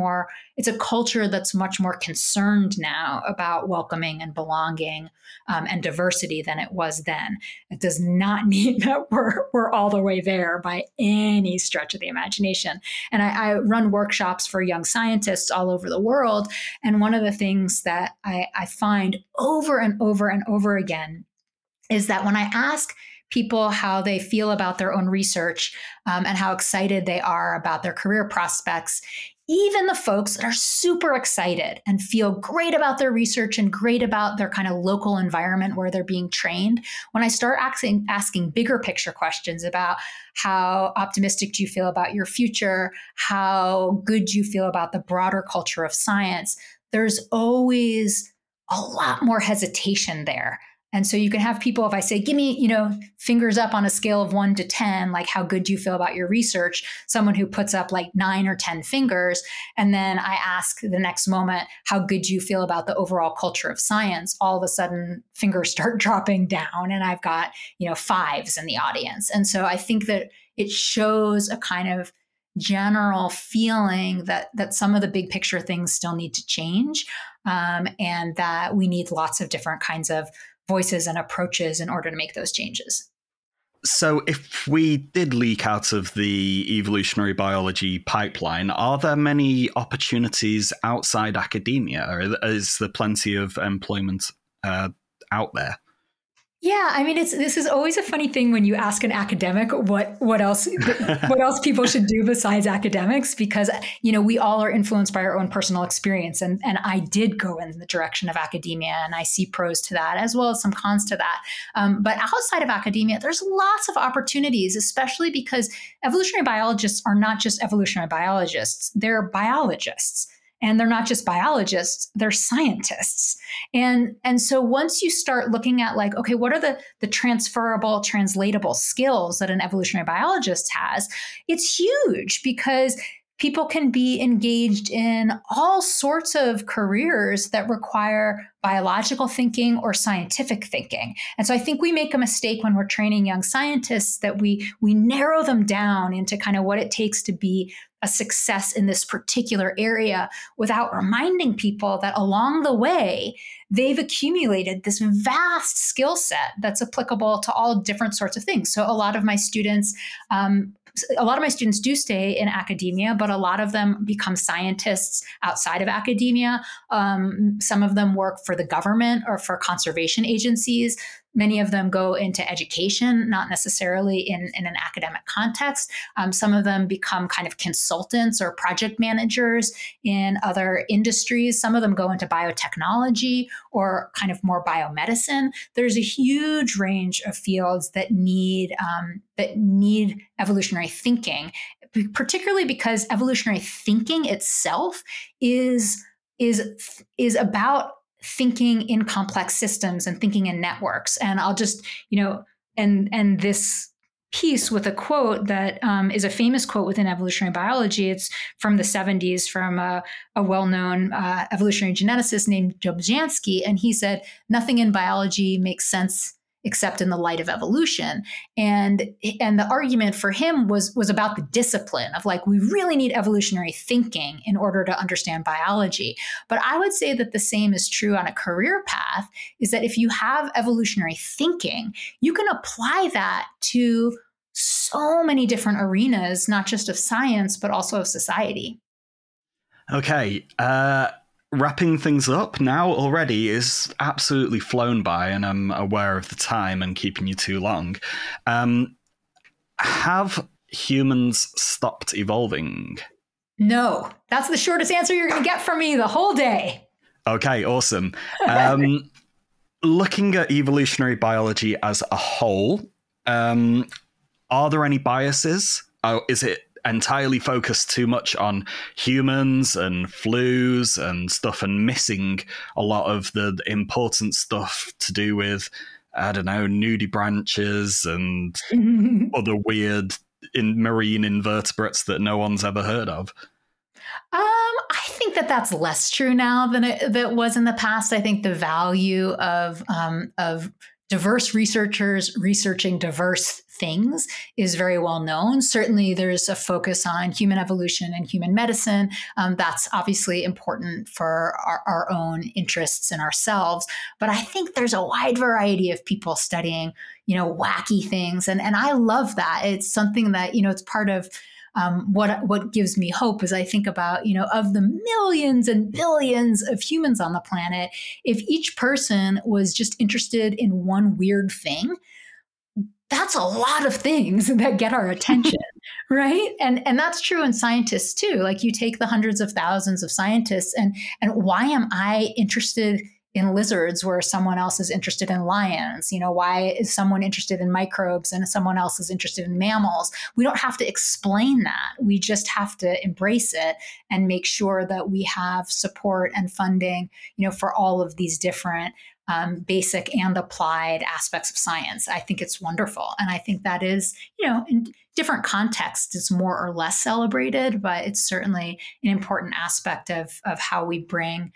a culture that's much more concerned now about welcoming and belonging and diversity than it was then. It does not mean that we're all the way there by any stretch of the imagination. And I run workshops for young scientists all over the world. And one of the things that I find over and over and over again is that when I ask people how they feel about their own research and how excited they are about their career prospects, even the folks that are super excited and feel great about their research and great about their kind of local environment where they're being trained, when I start asking bigger picture questions about how optimistic do you feel about your future, how good do you feel about the broader culture of science, there's always a lot more hesitation there. And so you can have people, if I say, give me, fingers up on a scale of 1 to 10, like how good do you feel about your research? Someone who puts up like 9 or 10 fingers. And then I ask the next moment, how good do you feel about the overall culture of science? All of a sudden fingers start dropping down and I've got, 5s in the audience. And so I think that it shows a kind of general feeling that some of the big picture things still need to change, and that we need lots of different kinds of voices and approaches in order to make those changes. So if we did leak out of the evolutionary biology pipeline, are there many opportunities outside academia? Or is there plenty of employment out there? Yeah, I mean, this is always a funny thing when you ask an academic what else people should do besides academics, because we all are influenced by our own personal experience, and I did go in the direction of academia, and I see pros to that as well as some cons to that. But outside of academia, there's lots of opportunities, especially because evolutionary biologists are not just evolutionary biologists; they're biologists. And they're not just biologists, they're scientists. And so once you start looking at like, okay, what are the transferable, translatable skills that an evolutionary biologist has? It's huge because people can be engaged in all sorts of careers that require biological thinking or scientific thinking. And so I think we make a mistake when we're training young scientists that we narrow them down into kind of what it takes to be a success in this particular area without reminding people that along the way, they've accumulated this vast skill set that's applicable to all different sorts of things. So a lot of my students do stay in academia, but a lot of them become scientists outside of academia. Some of them work for the government or for conservation agencies. Many of them go into education, not necessarily in an academic context. Some of them become kind of consultants or project managers in other industries. Some of them go into biotechnology or kind of more biomedicine. There's a huge range of fields that need evolutionary thinking, particularly because evolutionary thinking itself is about thinking in complex systems and thinking in networks. And I'll just, end this piece with a quote that is a famous quote within evolutionary biology. It's from the 70s from a well-known evolutionary geneticist named Dobzhansky. And he said, "Nothing in biology makes sense except in the light of evolution." And the argument for him was about the discipline of like, we really need evolutionary thinking in order to understand biology. But I would say that the same is true on a career path, is that if you have evolutionary thinking, you can apply that to so many different arenas, not just of science, but also of society. Okay. Wrapping things up now already is absolutely flown by, and I'm aware of the time and keeping you too long. Have humans stopped evolving? No, that's the shortest answer you're going to get from me the whole day. Okay, awesome. Looking at evolutionary biology as a whole, are there any biases? Is it entirely focused too much on humans and flus and stuff and missing a lot of the important stuff to do with, I don't know, nudibranches and other weird marine invertebrates that no one's ever heard of? I think that's less true now than it was in the past. I think the value of diverse researchers researching diverse things is very well known. Certainly, there's a focus on human evolution and human medicine. That's obviously important for our own interests in ourselves. But I think there's a wide variety of people studying, wacky things. And I love that. It's something that, it's part of what gives me hope as I think about, of the millions and billions of humans on the planet, if each person was just interested in one weird thing, that's a lot of things that get our attention, right? And that's true in scientists too. Like you take the hundreds of thousands of scientists and why am I interested in lizards where someone else is interested in lions? Why is someone interested in microbes and someone else is interested in mammals? We don't have to explain that. We just have to embrace it and make sure that we have support and funding, for all of these different basic and applied aspects of science. I think it's wonderful. And I think that is, in different contexts, it's more or less celebrated, but it's certainly an important aspect of how we bring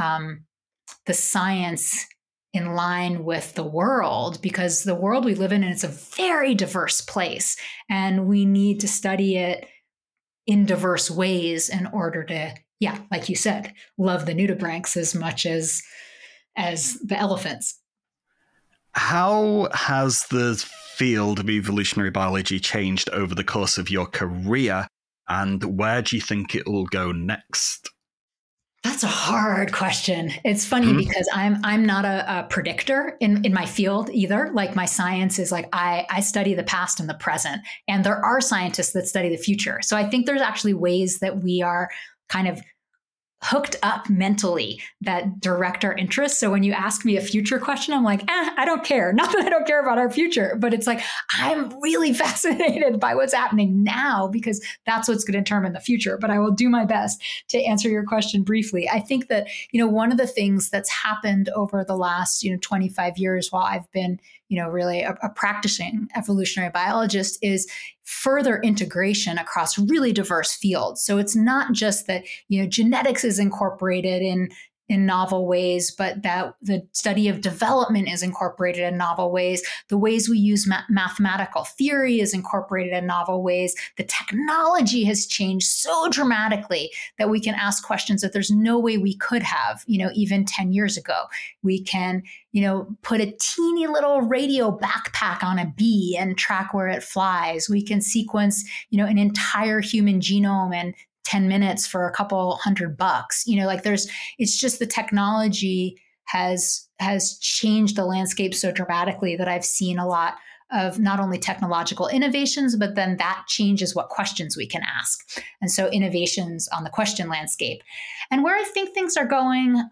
the science in line with the world, because the world we live in, it's a very diverse place, and we need to study it in diverse ways in order to, like you said, love the nudibranchs as much as the elephants. How has the field of evolutionary biology changed over the course of your career, and where do you think it will go next? That's a hard question. It's funny because I'm not a predictor in my field either. Like my science is like I study the past and the present, and there are scientists that study the future. So I think there's actually ways that we are kind of hooked up mentally that direct our interests. So when you ask me a future question, I'm like, I don't care. Not that I don't care about our future, but it's like, I'm really fascinated by what's happening now because that's what's going to determine the future. But I will do my best to answer your question briefly. I think that, one of the things that's happened over the last, 25 years while I've been, really a practicing evolutionary biologist is further integration across really diverse fields. So it's not just that, genetics is incorporated in novel ways, but that the study of development is incorporated in novel ways. The ways we use mathematical theory is incorporated in novel ways. The technology has changed so dramatically that we can ask questions that there's no way we could have, even 10 years ago. We can, put a teeny little radio backpack on a bee and track where it flies. We can sequence, an entire human genome in 10 minutes for a couple $100. It's just the technology has changed the landscape so dramatically that I've seen a lot of not only technological innovations, but then that changes what questions we can ask. And so innovations on the question landscape. And where I think things are going,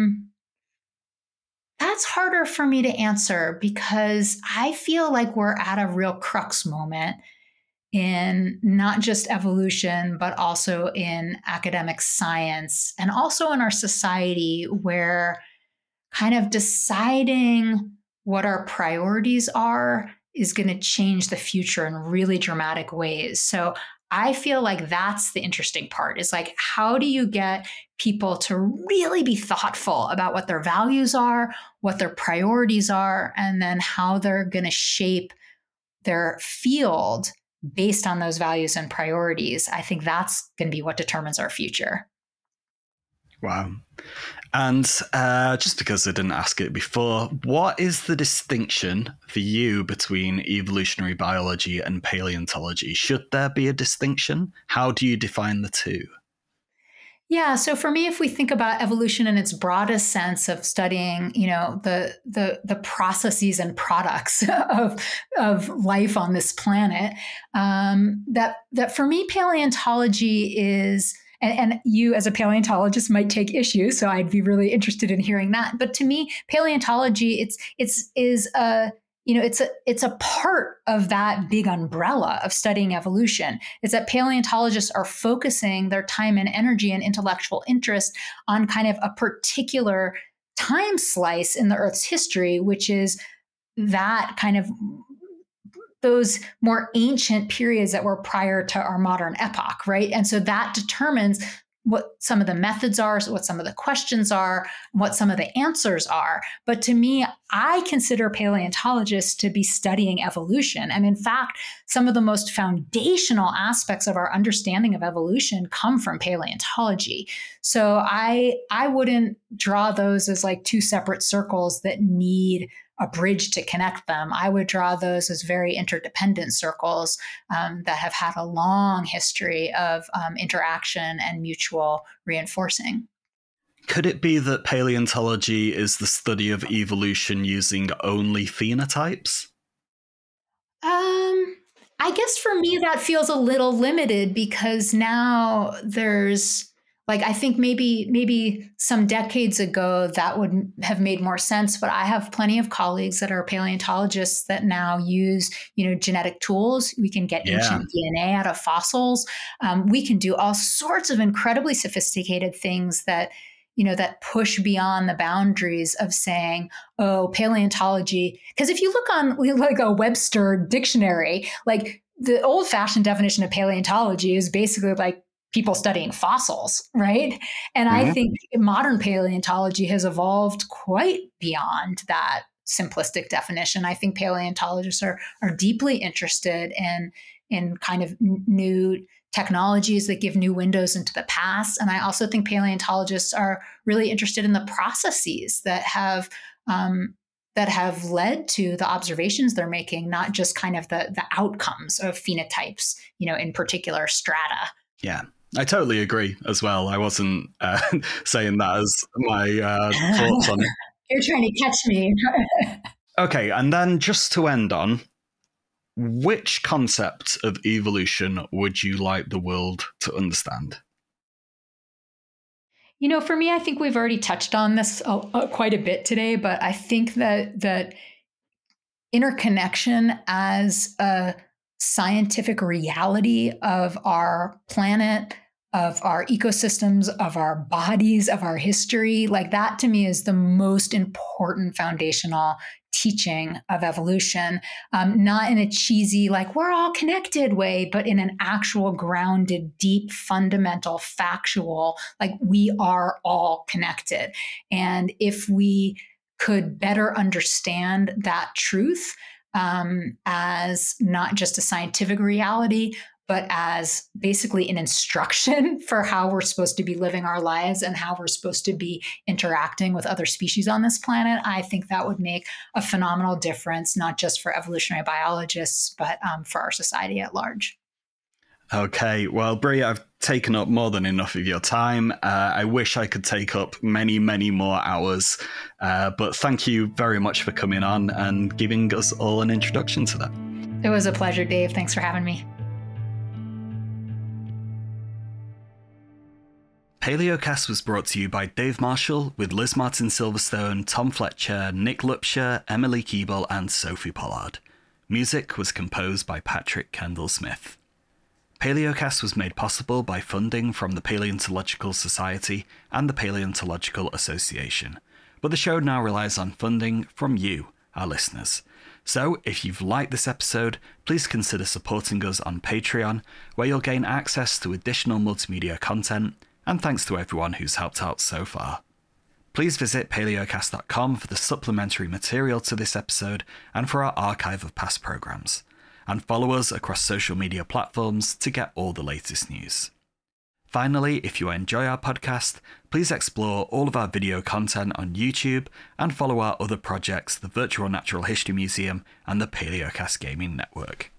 that's harder for me to answer because I feel like we're at a real crux moment in not just evolution, but also in academic science and also in our society where kind of deciding what our priorities are is going to change the future in really dramatic ways. So I feel like that's the interesting part is like, how do you get people to really be thoughtful about what their values are, what their priorities are, and then how they're going to shape their field based on those values and priorities? I think that's going to be what determines our future. Wow. And just because I didn't ask it before, what is the distinction for you between evolutionary biology and paleontology? Should there be a distinction? How do you define the two? Yeah. So for me, if we think about evolution in its broadest sense of studying, the processes and products of life on this planet, that for me, paleontology is, and you as a paleontologist might take issue, so I'd be really interested in hearing that. But to me, paleontology, it's a part of that big umbrella of studying evolution. Is that paleontologists are focusing their time and energy and intellectual interest on kind of a particular time slice in the Earth's history, which is that kind of those more ancient periods that were prior to our modern epoch, right? And so that determines what some of the methods are, what some of the questions are, what some of the answers are. But to me, I consider paleontologists to be studying evolution. And in fact, some of the most foundational aspects of our understanding of evolution come from paleontology. So I wouldn't draw those as like two separate circles that need a bridge to connect them. I would draw those as very interdependent circles that have had a long history of interaction and mutual reinforcing. Could it be that paleontology is the study of evolution using only phenotypes? I guess for me, that feels a little limited because now there's I think maybe some decades ago that would have made more sense, but I have plenty of colleagues that are paleontologists that now use, genetic tools. We can get ancient DNA out of fossils. We can do all sorts of incredibly sophisticated things that push beyond the boundaries of saying, oh, paleontology. Because if you look on like a Webster dictionary, like the old-fashioned definition of paleontology is basically like people studying fossils, right? And I think modern paleontology has evolved quite beyond that simplistic definition. I think paleontologists are deeply interested in kind of new technologies that give new windows into the past. And I also think paleontologists are really interested in the processes that have that have led to the observations they're making, not just kind of the outcomes of phenotypes, in particular strata. Yeah, I totally agree as well. I wasn't saying that as my thoughts on it. You're trying to catch me. Okay, and then just to end on, which concept of evolution would you like the world to understand? For me, I think we've already touched on this quite a bit today, but I think that interconnection as a scientific reality of our planet, of our ecosystems, of our bodies, of our history, like that to me is the most important foundational teaching of evolution, not in a cheesy, like we're all connected way, but in an actual grounded, deep, fundamental, factual, like we are all connected. And if we could better understand that truth as not just a scientific reality, but as basically an instruction for how we're supposed to be living our lives and how we're supposed to be interacting with other species on this planet, I think that would make a phenomenal difference, not just for evolutionary biologists, but for our society at large. Okay, well, Brie, I've taken up more than enough of your time. I wish I could take up many, many more hours, but thank you very much for coming on and giving us all an introduction to that. It was a pleasure, Dave. Thanks for having me. Paleocast was brought to you by Dave Marshall with Liz Martin Silverstone, Tom Fletcher, Nick Lupsher, Emily Keeble, and Sophie Pollard. Music was composed by Patrick Kendall Smith. Paleocast was made possible by funding from the Paleontological Society and the Paleontological Association, but the show now relies on funding from you, our listeners. So, if you've liked this episode, please consider supporting us on Patreon, where you'll gain access to additional multimedia content, and thanks to everyone who's helped out so far. Please visit paleocast.com for the supplementary material to this episode and for our archive of past programs. And follow us across social media platforms to get all the latest news. Finally, if you enjoy our podcast, please explore all of our video content on YouTube and follow our other projects, the Virtual Natural History Museum and the Paleocast Gaming Network.